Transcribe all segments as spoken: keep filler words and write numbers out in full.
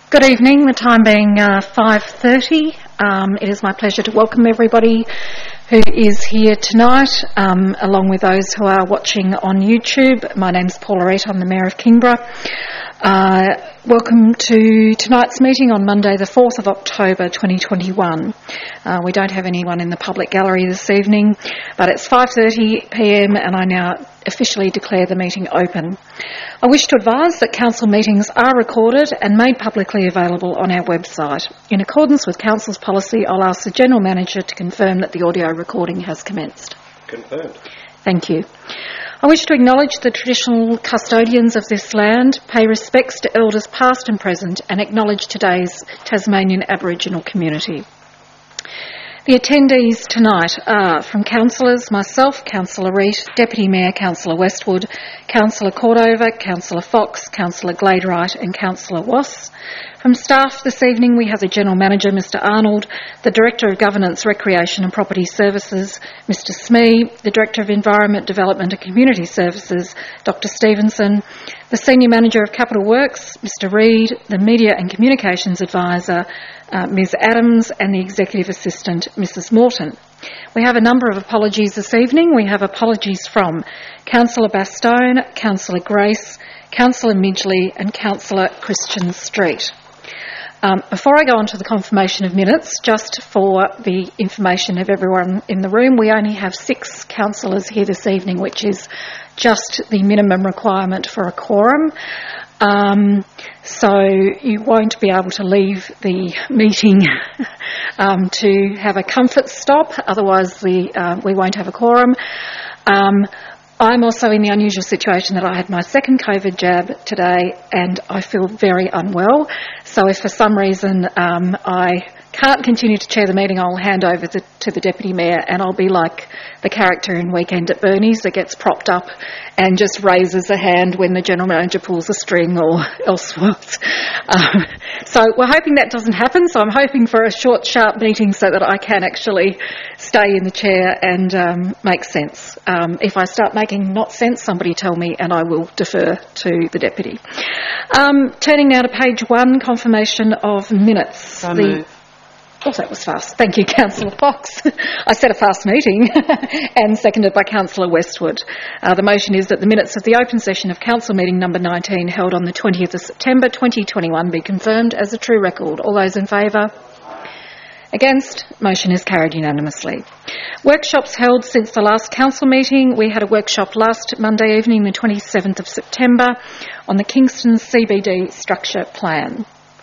Good evening, the time being uh, five thirty. Um, it is my pleasure to welcome everybody who is here tonight, um, along with those who are watching on YouTube. My name's Paula Reid, I'm the Mayor of Kingborough. Uh, welcome to tonight's meeting on Monday the fourth of October twenty twenty-one. Uh, we don't have anyone in the public gallery this evening, but it's five thirty p m and I now officially declare the meeting open. I wish to advise that council meetings are recorded and made publicly available on our website. In accordance with council's policy, I'll ask the General Manager to confirm that the audio recording has commenced. Confirmed. Thank you. I wish to acknowledge the traditional custodians of this land, pay respects to elders past and present, and acknowledge today's Tasmanian Aboriginal community. The attendees tonight are from councillors, myself, Councillor Reid, Deputy Mayor Councillor Westwood, Councillor Cordova, Councillor Fox, Councillor Gladeright and Councillor Wass. From staff this evening we have the General Manager, Mr Arnold, the Director of Governance, Recreation and Property Services, Mr Smee, the Director of Environment, Development and Community Services, Doctor Stevenson, the Senior Manager of Capital Works, Mr Reid, the Media and Communications Advisor, uh, Miz Adams, and the Executive Assistant, Mrs Morton. We have a number of apologies this evening. We have apologies from Councillor Bastone, Councillor Grace, Councillor Midgley and Councillor Christian Street. Um, before I go on to the confirmation of minutes, just for the information of everyone in the room, we only have six councillors here this evening, which is just the minimum requirement for a quorum. Um, so you won't be able to leave the meeting um, to have a comfort stop, otherwise the, uh, we won't have a quorum. Um, I'm also in the unusual situation that I had my second COVID jab today and I feel very unwell. So if for some reason um, I can't continue to chair the meeting, I'll hand over the, to the Deputy Mayor and I'll be like the character in Weekend at Bernie's that gets propped up and just raises a hand when the General Manager pulls a string or elsewise. Um, so we're hoping that doesn't happen, so I'm hoping for a short, sharp meeting so that I can actually stay in the chair and um, make sense. Um, if I start making not sense, somebody tell me and I will defer to the Deputy. Um, turning now to page one, confirmation of minutes. Um, the Oh, that was fast. Thank you, Councillor Fox. I said a fast meeting and seconded by Councillor Westwood. Uh, the motion is that the minutes of the open session of Council meeting number nineteen held on the twentieth of September twenty twenty-one be confirmed as a true record. All those in favour? Against? Motion is carried unanimously. Workshops held since the last council meeting. We had a workshop last Monday evening, the twenty-seventh of September, on the Kingston C B D structure plan.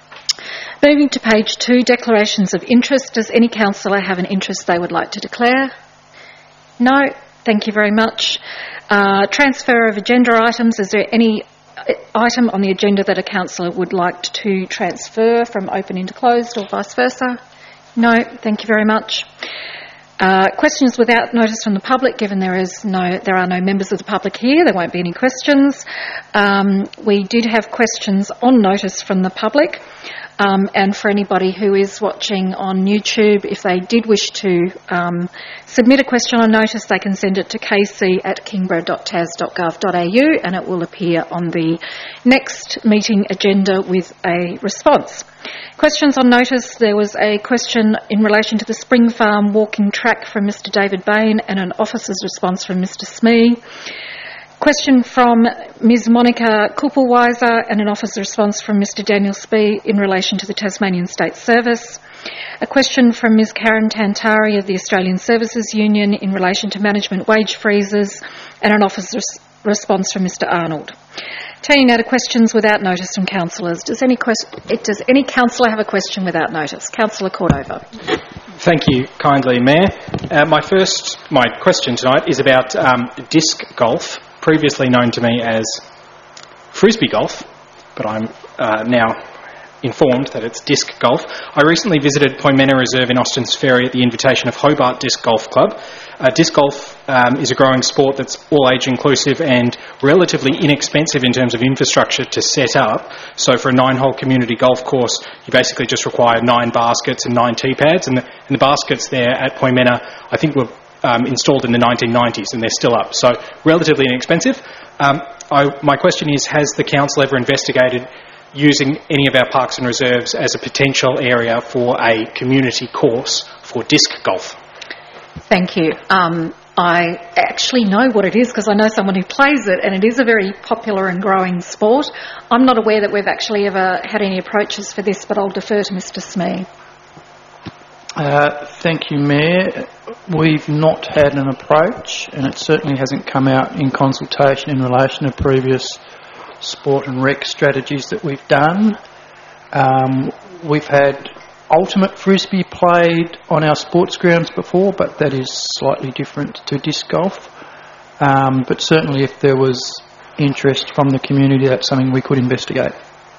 Moving to page two, declarations of interest. Does any councillor have an interest they would like to declare? No? Thank you very much. Uh, transfer of agenda items. Is there any item on the agenda that a councillor would like to transfer from open into closed or vice versa? No? Thank you very much. Uh, questions without notice from the public. Given there is no, there are no members of the public here, there won't be any questions. Um, we did have questions on notice from the public. Um, and for anybody who is watching on YouTube, if they did wish to um, submit a question on notice, they can send it to k c at kingborough dot tas dot gov dot a u and it will appear on the next meeting agenda with a response. Questions on notice. There was a question in relation to the Spring Farm walking track from Mr David Bain and an officer's response from Mr Smee. Question from Miz Monica Kupelweiser and an officer's response from Mr Daniel Spee in relation to the Tasmanian State Service. A question from Miz Karen Tantari of the Australian Services Union in relation to management wage freezes and an officer's response from Mr Arnold. Turning now to questions without notice from councillors. Does any, quest- does any councillor have a question without notice? Councillor Cordova. Thank you kindly, Mayor. Uh, my first, my question tonight is about um, disc golf, previously known to me as frisbee golf, but I'm uh, now informed that it's disc golf. I recently visited Poimena Reserve in Austin's Ferry at the invitation of Hobart Disc Golf Club. Uh, disc golf um, is a growing sport that's all age inclusive and relatively inexpensive in terms of infrastructure to set up. So for a nine-hole community golf course, you basically just require nine baskets and nine tee pads, and the, and the baskets there at Poimena, I think, were um, installed in the nineteen nineties and they're still up. So relatively inexpensive. Um, I, my question is, has the council ever investigated using any of our parks and reserves as a potential area for a community course for disc golf? Thank you. Um, I actually know what it is because I know someone who plays it, and it is a very popular and growing sport. I'm not aware that we've actually ever had any approaches for this, but I'll defer to Mister Smee. Uh, thank you, Mayor. We've not had an approach, and it certainly hasn't come out in consultation in relation to previous sport and rec strategies that we've done. Um, we've had ultimate frisbee played on our sports grounds before, but that is slightly different to disc golf. Um, but certainly if there was interest from the community, that's something we could investigate.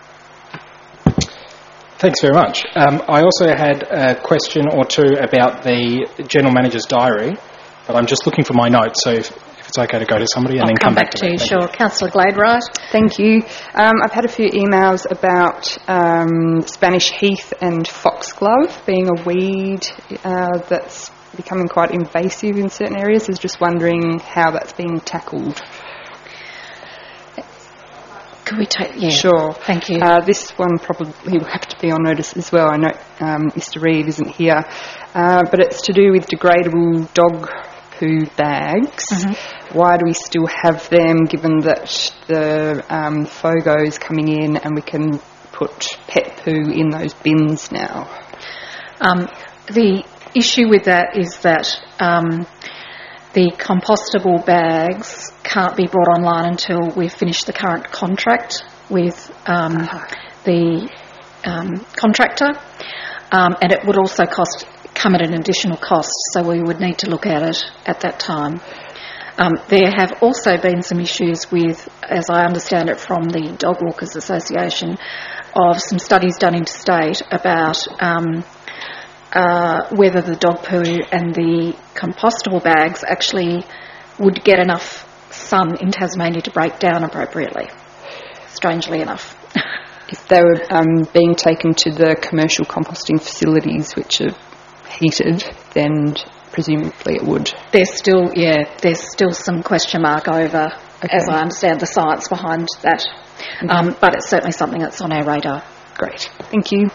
Thanks very much. Um, I also had a question or two about the General Manager's diary, but I'm just looking for my notes, so if, if it's okay to go to somebody and I'll then come, come back, back to me. you. Thank Sure. you. Councillor Gladwright. Thank you. Um, I've had a few emails about um, Spanish heath and foxglove being a weed uh, that's becoming quite invasive in certain areas. I was just wondering how that's being tackled. Could we take... Yeah. Sure. Thank you. Uh, this one probably will have to be on notice as well. I know um, Mister Reid isn't here. Uh, but it's to do with degradable dog poo bags. Mm-hmm. Why do we still have them, given that the um, FOGO is coming in and we can put pet poo in those bins now? Um, the issue with that is that um, the compostable bags can't be brought online until we've finished the current contract with um, the um, contractor, um, and it would also cost come at an additional cost, so we would need to look at it at that time. Um, there have also been some issues with, as I understand it from the Dog Walkers Association, of some studies done interstate about um, uh, whether the dog poo and the compostable bags actually would get enough sun in Tasmania to break down appropriately, strangely enough. If they were um, being taken to the commercial composting facilities, which are heated, then presumably it would. There's still, yeah, there's still some question mark over, okay. as I understand, the science behind that. Okay. Um, but it's certainly something that's on our radar. Great. Thank you.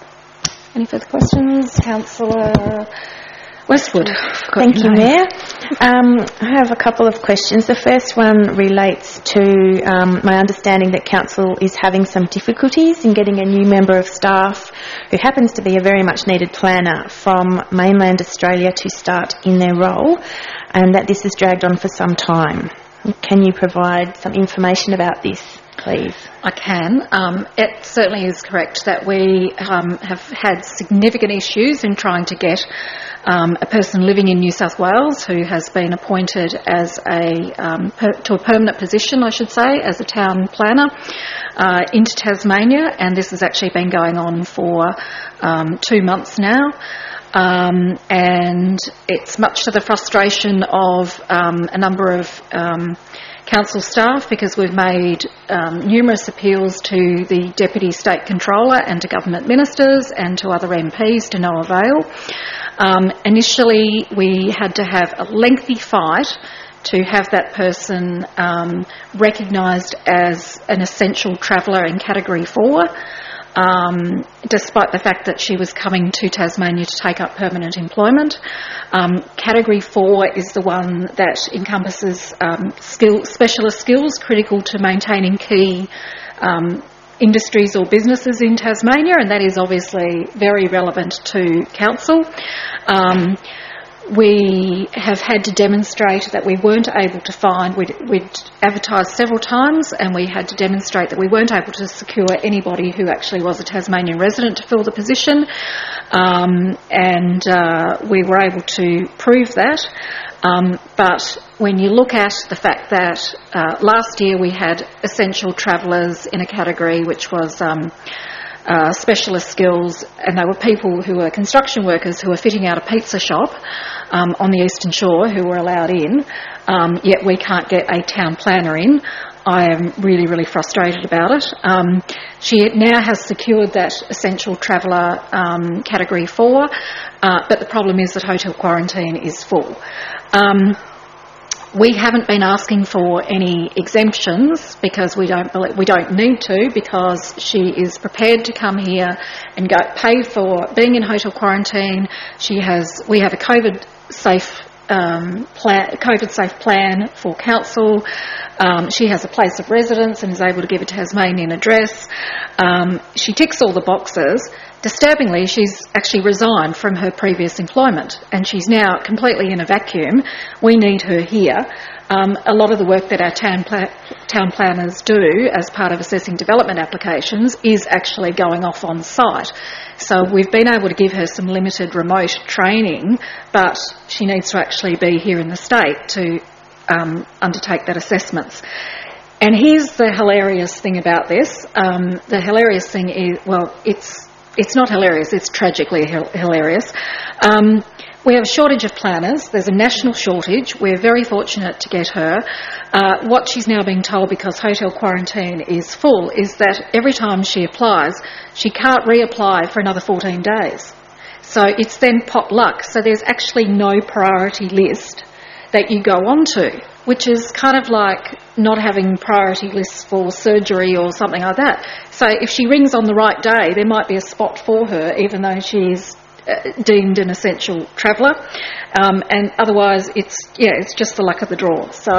Any further questions? Councillor Westwood. Thank you, Mayor. Um, I have a couple of questions. The first one relates to um, my understanding that Council is having some difficulties in getting a new member of staff who happens to be a very much needed planner from mainland Australia to start in their role, and that this has dragged on for some time. Can you provide some information about this, please? I can. Um, it certainly is correct that we um, have had significant issues in trying to get um, a person living in New South Wales who has been appointed as a um, per, to a permanent position, I should say, as a town planner uh, into Tasmania, and this has actually been going on for um, two months now. Um, and it's much to the frustration of um, a number of um, council staff, because we've made um, numerous appeals to the Deputy State Controller and to government ministers and to other M Ps to no avail. Um, initially, we had to have a lengthy fight to have that person um, recognised as an essential traveller in Category four. Um, despite the fact that she was coming to Tasmania to take up permanent employment. Um, category four is the one that encompasses um, skill, specialist skills critical to maintaining key um, industries or businesses in Tasmania, and that is obviously very relevant to council. Um, We have had to demonstrate that we weren't able to find, we'd, we'd advertised several times, and we had to demonstrate that we weren't able to secure anybody who actually was a Tasmanian resident to fill the position, um, and uh, we were able to prove that. Um, but when you look at the fact that uh, last year we had essential travellers in a category which was um, Uh, specialist skills, and they were people who were construction workers who were fitting out a pizza shop um, on the Eastern Shore who were allowed in, um, yet we can't get a town planner in. I am really, really frustrated about it. Um, she now has secured that essential traveller um, category four, uh, but the problem is that hotel quarantine is full. Um, we haven't been asking for any exemptions because we don't believe, we don't need to, because she is prepared to come here and go pay for being in hotel quarantine. She has we have a COVID safe um, plan, COVID safe plan for council. Um, she has a place of residence and is able to give a Tasmanian address. Um, she ticks all the boxes. Disturbingly, she's actually resigned from her previous employment and she's now completely in a vacuum. We need her here. Um, a lot of the work that our town, pla- town planners do as part of assessing development applications is actually going off on site. So we've been able to give her some limited remote training, but she needs to actually be here in the state to um, undertake that assessments. And here's the hilarious thing about this. Um, the hilarious thing is, well, it's It's not hilarious, it's tragically hilarious. Um, we have a shortage of planners. There's a national shortage. We're very fortunate to get her. Uh, what she's now being told, because hotel quarantine is full, is that every time she applies, she can't reapply for another fourteen days. So it's then pot luck. So there's actually no priority list that you go on to, which is kind of like not having priority lists for surgery or something like that. So if she rings on the right day, there might be a spot for her, even though she's uh, deemed an essential traveller. Um, and otherwise, it's yeah, it's just the luck of the draw. So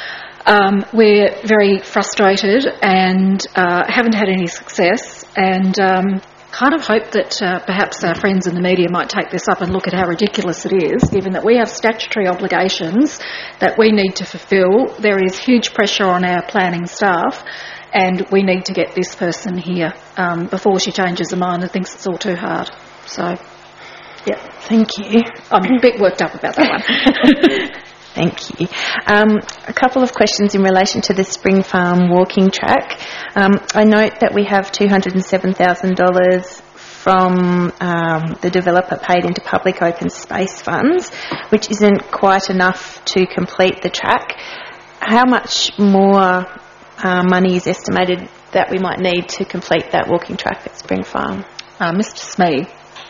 um, we're very frustrated and uh, haven't had any success, and um, kind of hope that uh, perhaps our friends in the media might take this up and look at how ridiculous it is, given that we have statutory obligations that we need to fulfil. There is huge pressure on our planning staff, and we need to get this person here um, before she changes her mind and thinks it's all too hard. So, yeah. Thank you. I'm a bit worked up about that one. Thank you. Um, a couple of questions in relation to the Spring Farm walking track. Um, I note that we have two hundred seven thousand dollars from um, the developer paid into public open space funds, which isn't quite enough to complete the track. How much more uh, money is estimated that we might need to complete that walking track at Spring Farm? Uh, Mister Smee.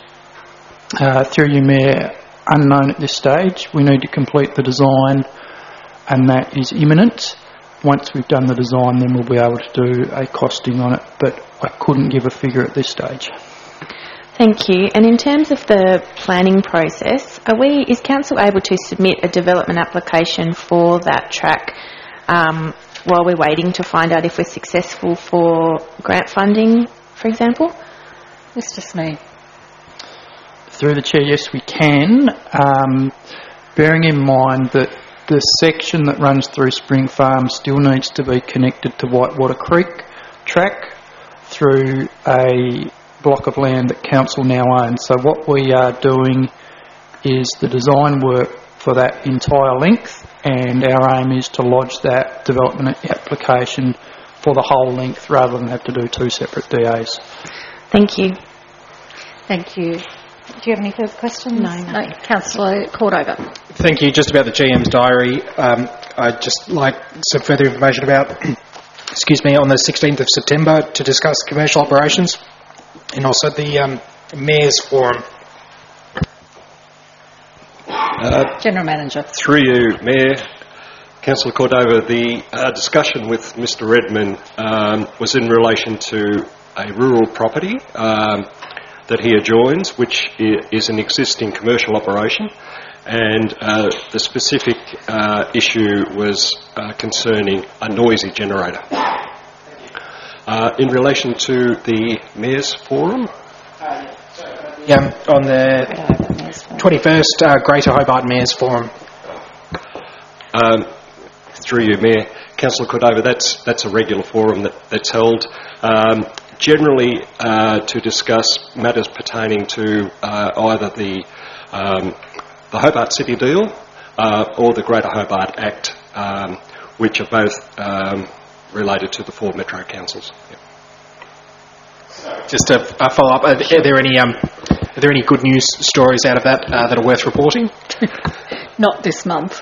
Uh, through you, Mayor, unknown at this stage. We need to complete the design, and that is imminent. Once we've done the design, then we'll be able to do a costing on it, but I couldn't give a figure at this stage. Thank you. And in terms of the planning process, are we, is Council able to submit a development application for that track um, while we're waiting to find out if we're successful for grant funding, for example? Mister Smee. Through the Chair, yes, we can, um, bearing in mind that the section that runs through Spring Farm still needs to be connected to Whitewater Creek track through a block of land that Council now owns. So what we are doing is the design work for that entire length, and our aim is to lodge that development application for the whole length rather than have to do two separate D As. Thank you. Thank you. Do you have any further questions? No, no. no. Councillor Cordover. Thank you. Just about the G M's diary, um, I'd just like some further information about, excuse me, on the sixteenth of September to discuss commercial operations, and also the um, Mayor's Forum. Uh, General Manager. Through you, Mayor, Councillor Cordova, the uh, discussion with Mister Redman um, was in relation to a rural property um, that he adjoins, which is an existing commercial operation, and uh, the specific uh, issue was uh, concerning a noisy generator. Uh, in relation to the Mayor's Forum? Yeah, on the twenty-first, uh, Greater Hobart Mayor's Forum. Um, through you, Mayor, Councillor Cordova, that's that's a regular forum that, that's held. Um, generally uh, to discuss matters pertaining to uh, either the um, the Hobart City Deal uh, or the Greater Hobart Act, um, which are both um, related to the four Metro Councils. Yep. Just a, a follow-up. Are, are there any um, are there any good news stories out of that uh, that are worth reporting? Not this month.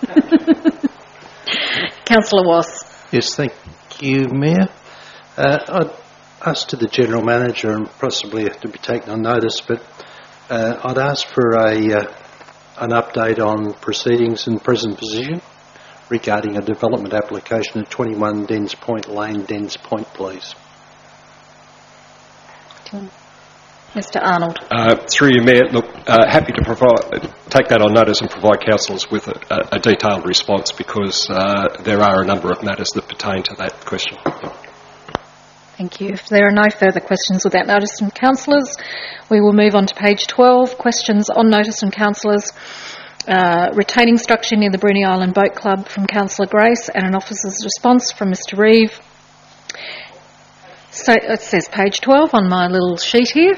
Councillor Wass. Yes, thank you, Mayor. Uh, I'd ask to the General Manager, and possibly have to be taken on notice, but uh, I'd ask for a uh, an update on proceedings and present position regarding a development application at twenty-one Dens Point Lane, Dens Point, please. Mister Arnold. Uh, through you, Mayor, look, uh, happy to provide, take that on notice and provide councillors with a, a detailed response, because uh, there are a number of matters that pertain to that question. Thank you. If there are no further questions without notice from councillors, we will move on to page twelve, questions on notice from councillors. Uh, retaining structure near the Bruny Island Boat Club from Councillor Grace, and an officer's response from Mister Reeve. So it says page twelve on my little sheet here.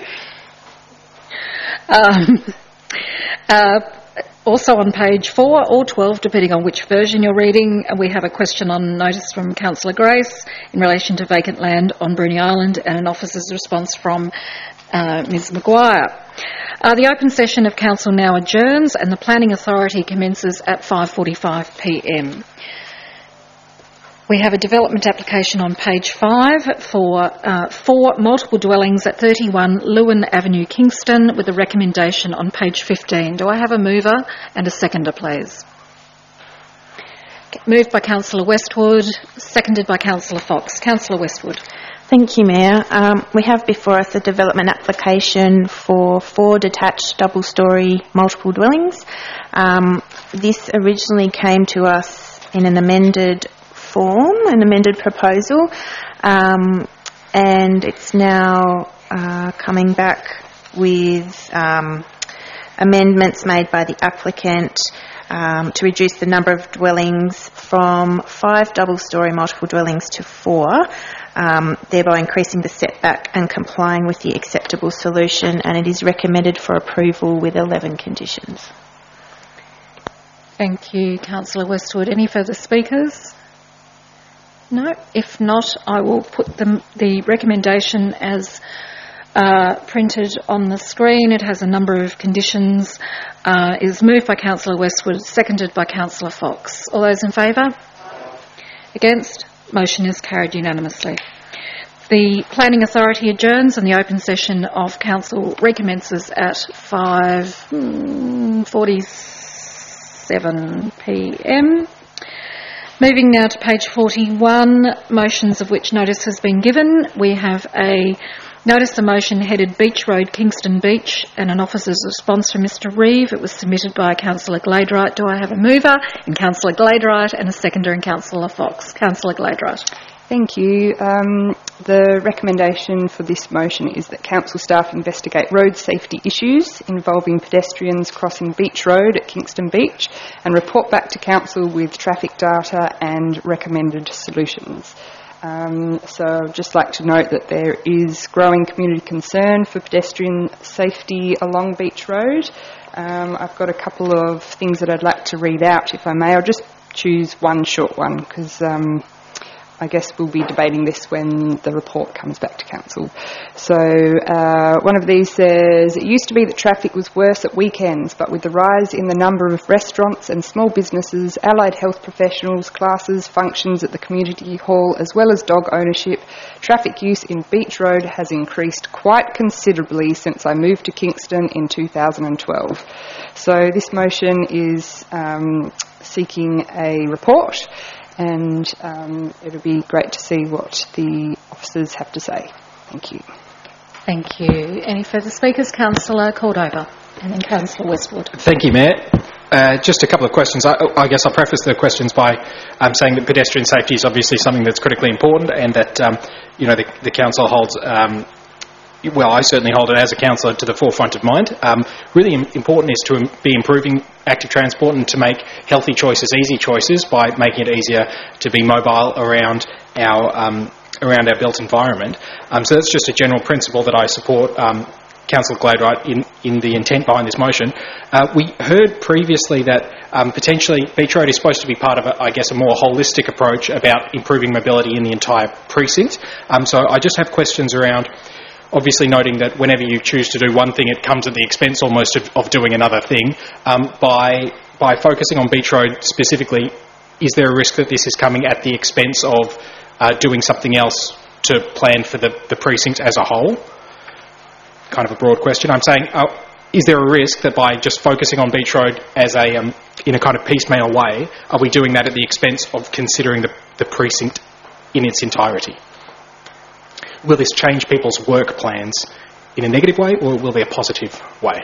Um, uh, also on page four or twelve, depending on which version you're reading, we have a question on notice from Councillor Grace in relation to vacant land on Bruny Island, and an officer's response from uh, Miz Maguire. Uh, the open session of council now adjourns, and the planning authority commences at five forty-five p m. We have a development application on page five for uh, four multiple dwellings at thirty-one Lewin Avenue, Kingston, with a recommendation on page fifteen. Do I have a mover and a seconder, please? Moved by Councillor Westwood, seconded by Councillor Fox. Councillor Westwood. Thank you, Mayor. Um, we have before us a development application for four detached double-storey multiple dwellings. Um, this originally came to us in an amended form, an amended proposal, um, and it's now uh, coming back with um, amendments made by the applicant um, to reduce the number of dwellings from five double-storey multiple dwellings to four, um, thereby increasing the setback and complying with the acceptable solution, and it is recommended for approval with eleven conditions. Thank you, Councillor Westwood. Any further speakers? No. If not, I will put the, the recommendation as uh, printed on the screen. It has a number of conditions. Uh, is moved by Councillor Westwood, seconded by Councillor Fox. All those in favour? Against? Motion is carried unanimously. The Planning Authority adjourns, and the open session of council recommences at five forty-seven p m. Moving now to page forty-one, motions of which notice has been given. We have a notice of motion headed Beach Road, Kingston Beach, and an officer's response from Mister Reeve. It was submitted by Councillor Gladeright. Do I have a mover in Councillor Gladeright and a seconder in Councillor Fox? Councillor Gladeright. Thank you. Um, the recommendation for this motion is that council staff investigate road safety issues involving pedestrians crossing Beach Road at Kingston Beach and report back to council with traffic data and recommended solutions. Um, so I'd just like to note that there is growing community concern for pedestrian safety along Beach Road. Um, I've got a couple of things that I'd like to read out, if I may. I'll just choose one short one, because um, I guess we'll be debating this when the report comes back to council. So uh, one of these says, it used to be that traffic was worse at weekends, but with the rise in the number of restaurants and small businesses, allied health professionals, classes, functions at the community hall, as well as dog ownership, traffic use in Beach Road has increased quite considerably since I moved to Kingston in two thousand twelve. So this motion is um, seeking a report, and um, it'll be great to see what the officers have to say. Thank you. Thank you. Any further speakers? Councillor Cordova and then Councillor Westwood. Thank you, Mayor. Uh, just a couple of questions. I, I guess I'll preface the questions by um, saying that pedestrian safety is obviously something that's critically important, and that um, you know the, the council holds. Um, Well, I certainly hold it as a councillor to the forefront of mind. Um, really im- important is to im- be improving active transport and to make healthy choices easy choices by making it easier to be mobile around our um, around our built environment. Um, so that's just a general principle that I support. Um, Councillor Gladeright in, in the intent behind this motion. Uh, we heard previously that um, potentially Beach Road is supposed to be part of, a, I guess, a more holistic approach about improving mobility in the entire precinct. Um, so I just have questions around, obviously noting that whenever you choose to do one thing, it comes at the expense almost of, of doing another thing. Um, by by focusing on Beach Road specifically, is there a risk that this is coming at the expense of uh, doing something else to plan for the, the precinct as a whole? Kind of a broad question. I'm saying, uh, is there a risk that by just focusing on Beach Road as a um, in a kind of piecemeal way, are we doing that at the expense of considering the, the precinct in its entirety? Will this change people's work plans in a negative way, or will there be a positive way?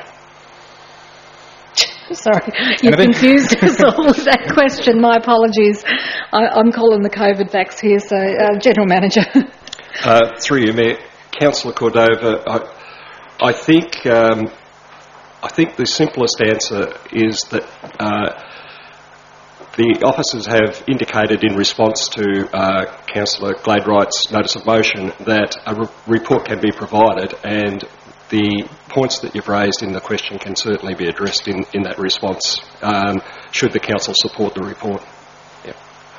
Sorry, you confused us all with that question. My apologies. I, I'm calling the COVID vax here, so uh, General Manager. uh, through you, Mayor. Councillor Cordova, I, I think um, I think the simplest answer is that uh, the officers have indicated in response to uh, Councillor Gladwright's notice of motion that a re- report can be provided, and the points that you've raised in the question can certainly be addressed in, in that response, um, should the Council support the report. Yeah.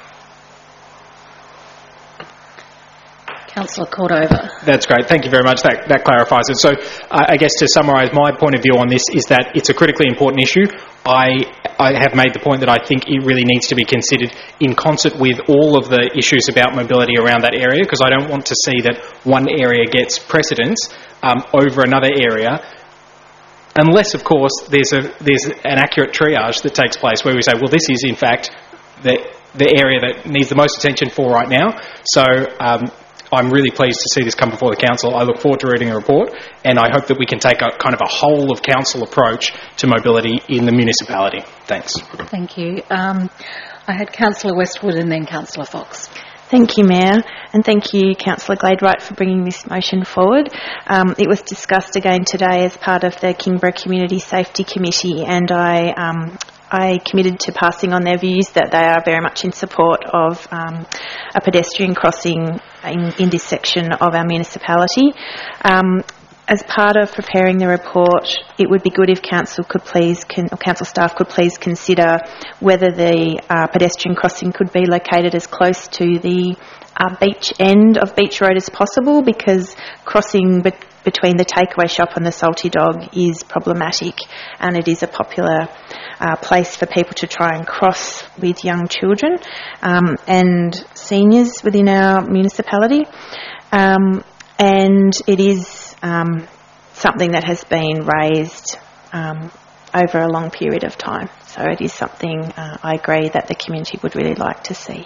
Councillor Cordova. That's great. Thank you very much. That, that clarifies it. So uh, I guess to summarise my point of view on this is that it's a critically important issue. I, I have made the point that I think it really needs to be considered in concert with all of the issues about mobility around that area, because I don't want to see that one area gets precedence um, over another area, unless, of course, there's a there's an accurate triage that takes place where we say, well, this is, in fact, the, the area that needs the most attention for right now. So um, I'm really pleased to see this come before the Council. I look forward to reading a report, and I hope that we can take a kind of a whole-of-Council approach to mobility in the municipality. Thanks. Thank you. Um, I had Councillor Westwood and then Councillor Fox. Thank you, Mayor, and thank you, Councillor Gladwright, for bringing this motion forward. Um, it was discussed again today as part of the Kingborough Community Safety Committee, and I um, I committed to passing on their views that they are very much in support of um, a pedestrian crossing in, in this section of our municipality. Um, As part of preparing the report, it would be good if Council could please, con- or Council staff could please consider whether the uh, pedestrian crossing could be located as close to the uh, beach end of Beach Road as possible, because crossing be- between the takeaway shop and the Salty Dog is problematic, and it is a popular uh, place for people to try and cross with young children um, and seniors within our municipality. Um, and it is Um, something that has been raised um, over a long period of time. So it is something uh, I agree that the community would really like to see.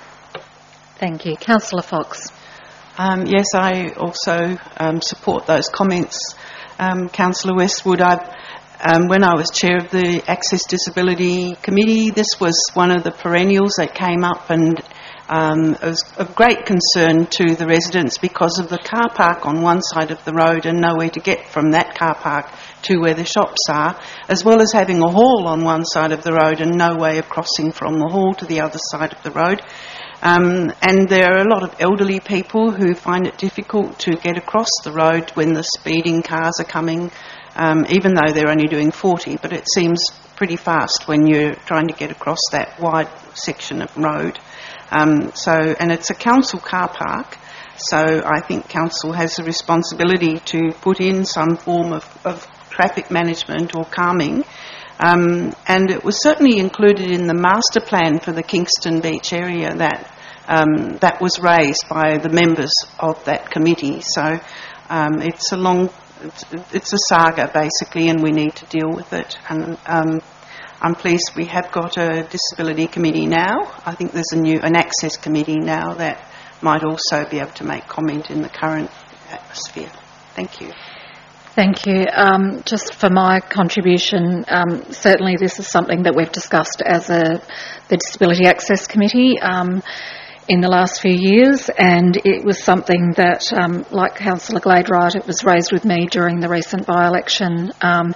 Thank you. Councillor Fox. Um, yes, I also um, support those comments. Um, Councillor Westwood, I, um, when I was chair of the Access Disability Committee, this was one of the perennials that came up, and Um, it was of great concern to the residents because of the car park on one side of the road and nowhere to get from that car park to where the shops are, as well as having a hall on one side of the road and no way of crossing from the hall to the other side of the road. Um, and there are a lot of elderly people who find it difficult to get across the road when the speeding cars are coming, um, even though they're only doing forty, but it seems pretty fast when you're trying to get across that wide section of road. Um, so, and it's a council car park, so I think council has a responsibility to put in some form of, of traffic management or calming. Um, and it was certainly included in the master plan for the Kingston Beach area that um, that was raised by the members of that committee. So um, it's a long, it's, it's a saga basically, and we need to deal with it. And um, I'm pleased we have got a disability committee now. I think there's a new an access committee now that might also be able to make comment in the current atmosphere. Thank you. Thank you. Um, just for my contribution, um, certainly this is something that we've discussed as a the Disability Access Committee um, in the last few years, and it was something that, um, like Councillor Gladwright, it was raised with me during the recent by-election. Um,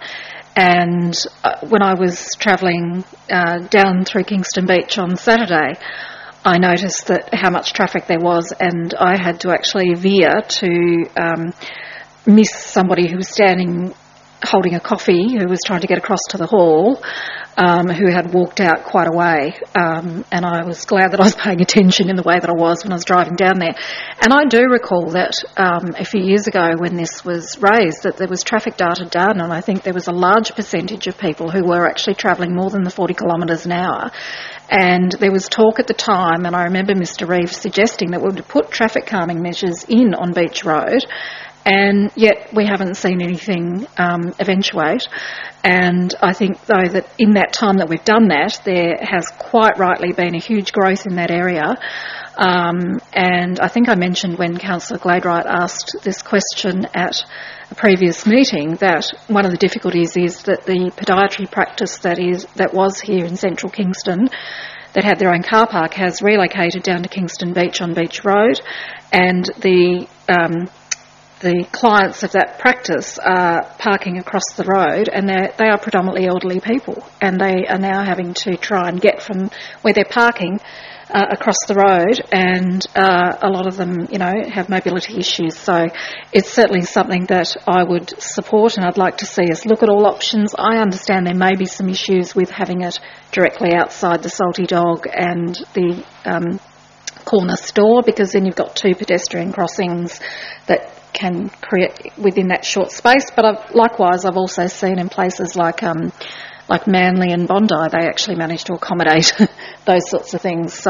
And uh, when I was travelling uh, down through Kingston Beach on Saturday, I noticed that how much traffic there was, and I had to actually veer to um, miss somebody who was standing holding a coffee, who was trying to get across to the hall, um, who had walked out quite a way. Um, and I was glad that I was paying attention in the way that I was when I was driving down there. And I do recall that um, a few years ago when this was raised, that there was traffic data done, and I think there was a large percentage of people who were actually travelling more than the forty kilometres an hour. And there was talk at the time, and I remember Mister Reeves suggesting that we would put traffic calming measures in on Beach Road, and yet we haven't seen anything um, eventuate. And I think, though, that in that time that we've done that, there has quite rightly been a huge growth in that area. Um, and I think I mentioned when Councillor Gladwright asked this question at a previous meeting that one of the difficulties is that the podiatry practice that is that was here in central Kingston, that had their own car park, has relocated down to Kingston Beach on Beach Road, and the um, the clients of that practice are parking across the road, and they are predominantly elderly people, and they are now having to try and get from where they're parking uh, across the road, and uh, a lot of them, you know, have mobility issues. So it's certainly something that I would support, and I'd like to see us look at all options. I understand there may be some issues with having it directly outside the Salty Dog and the um, corner store, because then you've got two pedestrian crossings that can create within that short space. But I've, likewise, I've also seen in places like um, like Manly and Bondi, they actually manage to accommodate those sorts of things. So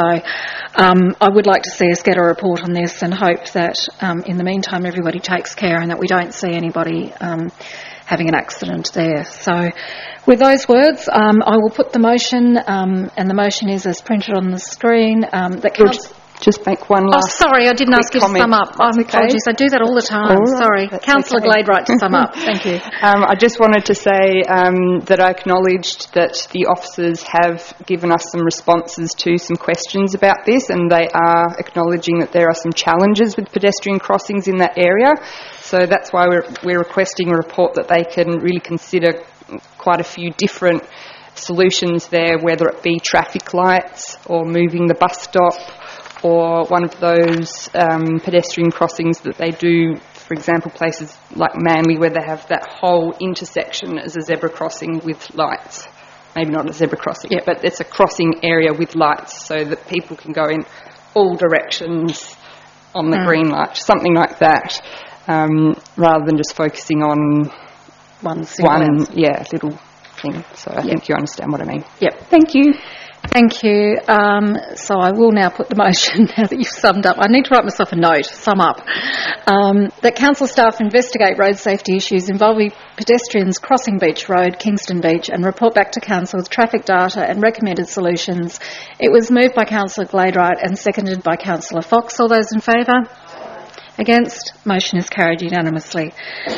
um, I would like to see us get a report on this, and hope that um, in the meantime everybody takes care and that we don't see anybody um, having an accident there. So with those words, um, I will put the motion, um, and the motion is as printed on the screen, um, that council... Just make one last... Oh, sorry, I didn't ask you to comment. sum up. Oh, Okay. apologies, I do that all the time. All right, Sorry. that's Councillor okay. Gladwright to sum up. Thank you. Um, I just wanted to say um, that I acknowledged that the officers have given us some responses to some questions about this, and they are acknowledging that there are some challenges with pedestrian crossings in that area. So that's why we're, we're requesting a report that they can really consider quite a few different solutions there, whether it be traffic lights or moving the bus stop, or one of those um, pedestrian crossings that they do, for example, places like Manly, where they have that whole intersection as a zebra crossing with lights. Maybe not a zebra crossing, Yep. but it's a crossing area with lights so that people can go in all directions on the Mm. green light, something like that, um, rather than just focusing on One single one, answer. yeah, little thing. So I think you understand what I mean. Yep. Thank you. Thank you. Um, so I will now put the motion, now that you've summed up. I need to write myself a note, sum up. Um, that council staff investigate road safety issues involving pedestrians crossing Beach Road, Kingston Beach, and report back to council with traffic data and recommended solutions. It was moved by Councillor Gladwright and seconded by Councillor Fox. All those in favour? Against? Motion is carried unanimously.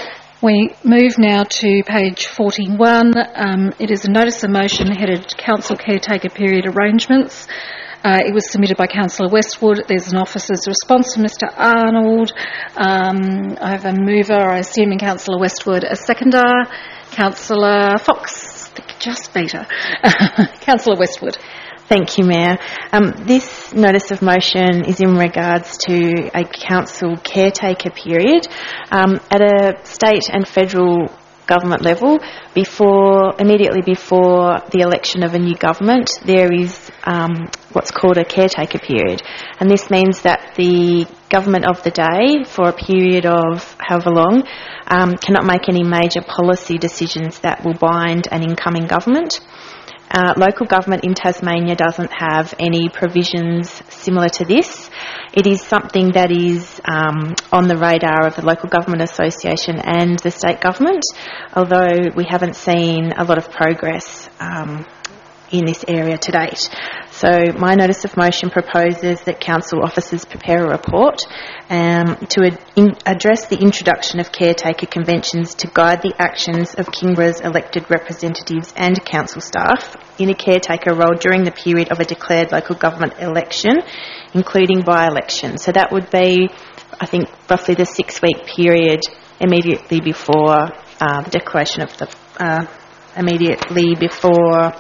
We move now to page forty-one. Um, it is a notice of motion headed Council Caretaker Period Arrangements. Uh, it was submitted by Councillor Westwood. There's an officer's response from Mister Arnold. Um, I have a mover, I assume, in Councillor Westwood, a seconder. Councillor Fox, I think you just beat her. Councillor Westwood. Thank you, Mayor. Um, this notice of motion is in regards to a council caretaker period. Um, at a state and federal government level, before immediately before the election of a new government, there is um, what's called a caretaker period. And this means that the government of the day, for a period of however long, um, cannot make any major policy decisions that will bind an incoming government. Uh, local government in Tasmania doesn't have any provisions similar to this. It is something that is um, on the radar of the Local Government Association and the state government, although we haven't seen a lot of progress um, in this area to date. So my notice of motion proposes that council officers prepare a report um, to ad- in- address the introduction of caretaker conventions to guide the actions of Kingborough's elected representatives and council staff in a caretaker role during the period of a declared local government election, including by-election. So that would be, I think, roughly the six-week period immediately before uh, the declaration of the, uh, immediately before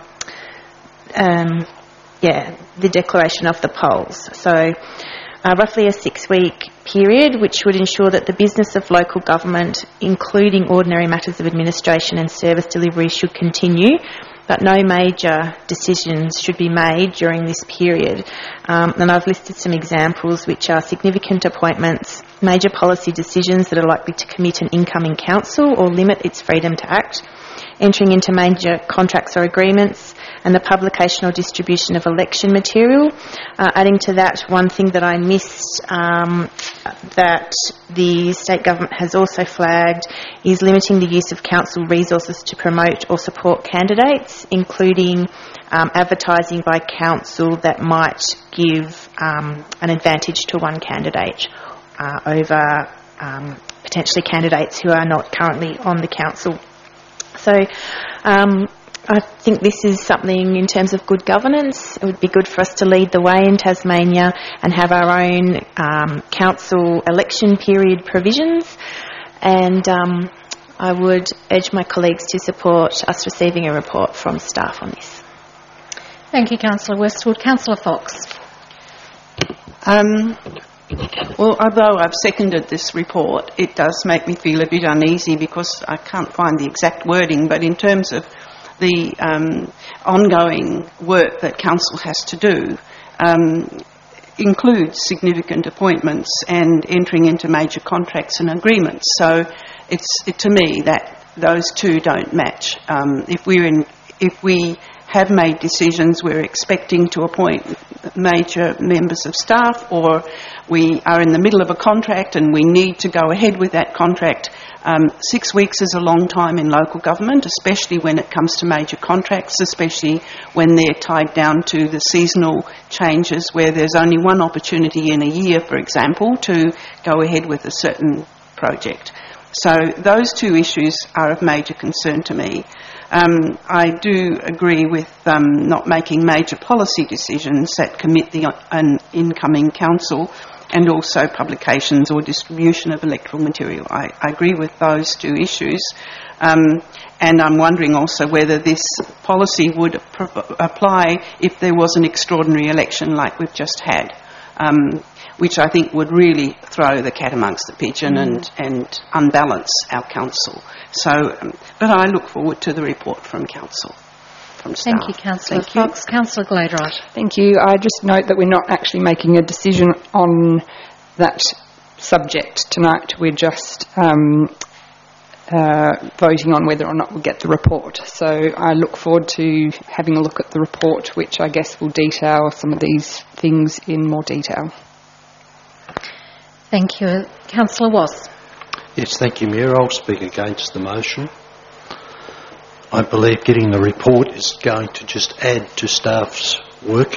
Um, yeah, the declaration of the polls. So uh, roughly a six-week period, which would ensure that the business of local government, including ordinary matters of administration and service delivery, should continue, but no major decisions should be made during this period. Um, and I've listed some examples, which are significant appointments, major policy decisions that are likely to commit an incoming council or limit its freedom to act, entering into major contracts or agreements, and the publication or distribution of election material. Uh, adding to that, one thing that I missed um, that the state government has also flagged is limiting the use of council resources to promote or support candidates, including um, advertising by council that might give um, an advantage to one candidate uh, over um, potentially candidates who are not currently on the council. So um, I think this is something in terms of good governance. It would be good for us to lead the way in Tasmania and have our own um, council election period provisions. And um, I would urge my colleagues to support us receiving a report from staff on this. Thank you, Councillor Westwood. Councillor Fox. Um, well, although I've seconded this report, it does make me feel a bit uneasy because I can't find the exact wording, but in terms of the um, ongoing work that council has to do um, includes significant appointments and entering into major contracts and agreements. So it's it, to me that those two don't match. Um, if we're in, if we have made decisions, we're expecting to appoint major members of staff, or we are in the middle of a contract and we need to go ahead with that contract. Um, six weeks is a long time in local government, especially when it comes to major contracts, especially when they're tied down to the seasonal changes where there's only one opportunity in a year, for example, to go ahead with a certain project. So those two issues are of major concern to me. Um, I do agree with um, not making major policy decisions that commit the an incoming council, and also publications or distribution of electoral material. I, I agree with those two issues. Um, and I'm wondering also whether this policy would pro- apply if there was an extraordinary election like we've just had, um, which I think would really throw the cat amongst the pigeon mm. and, and unbalance our council. So, um, but I look forward to the report from council. From staff. Thank you, Councillor Fox. Councillor Gladeroth. Thank you. I just note that we're not actually making a decision on that subject tonight. We're just um, uh, voting on whether or not we'll get the report. So I look forward to having a look at the report, which I guess will detail some of these things in more detail. Thank you. Councillor Wass. Yes, thank you, Mayor. I'll speak against the motion. I believe getting the report is going to just add to staff's work.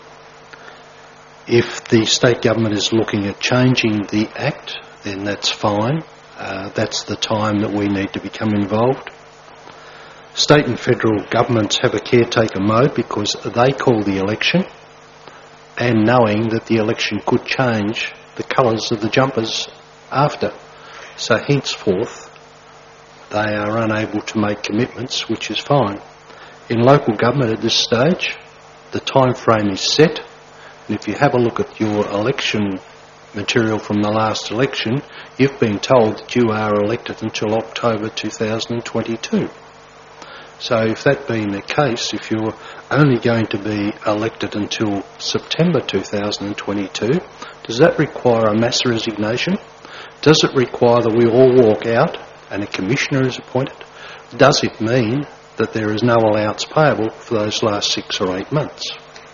If the state government is looking at changing the Act, then that's fine. Uh, that's the time that we need to become involved. State and federal governments have a caretaker mode because they call the election, and knowing that the election could change the colours of the jumpers after. So henceforth, they are unable to make commitments, which is fine. In local government at this stage, the time frame is set, and if you have a look at your election material from the last election, you've been told that you are elected until October two thousand twenty-two. So if that being the case, if you're only going to be elected until September two thousand twenty-two, does that require a mass resignation? Does it require that we all walk out and a commissioner is appointed? Does it mean that there is no allowance payable for those last six or eight months?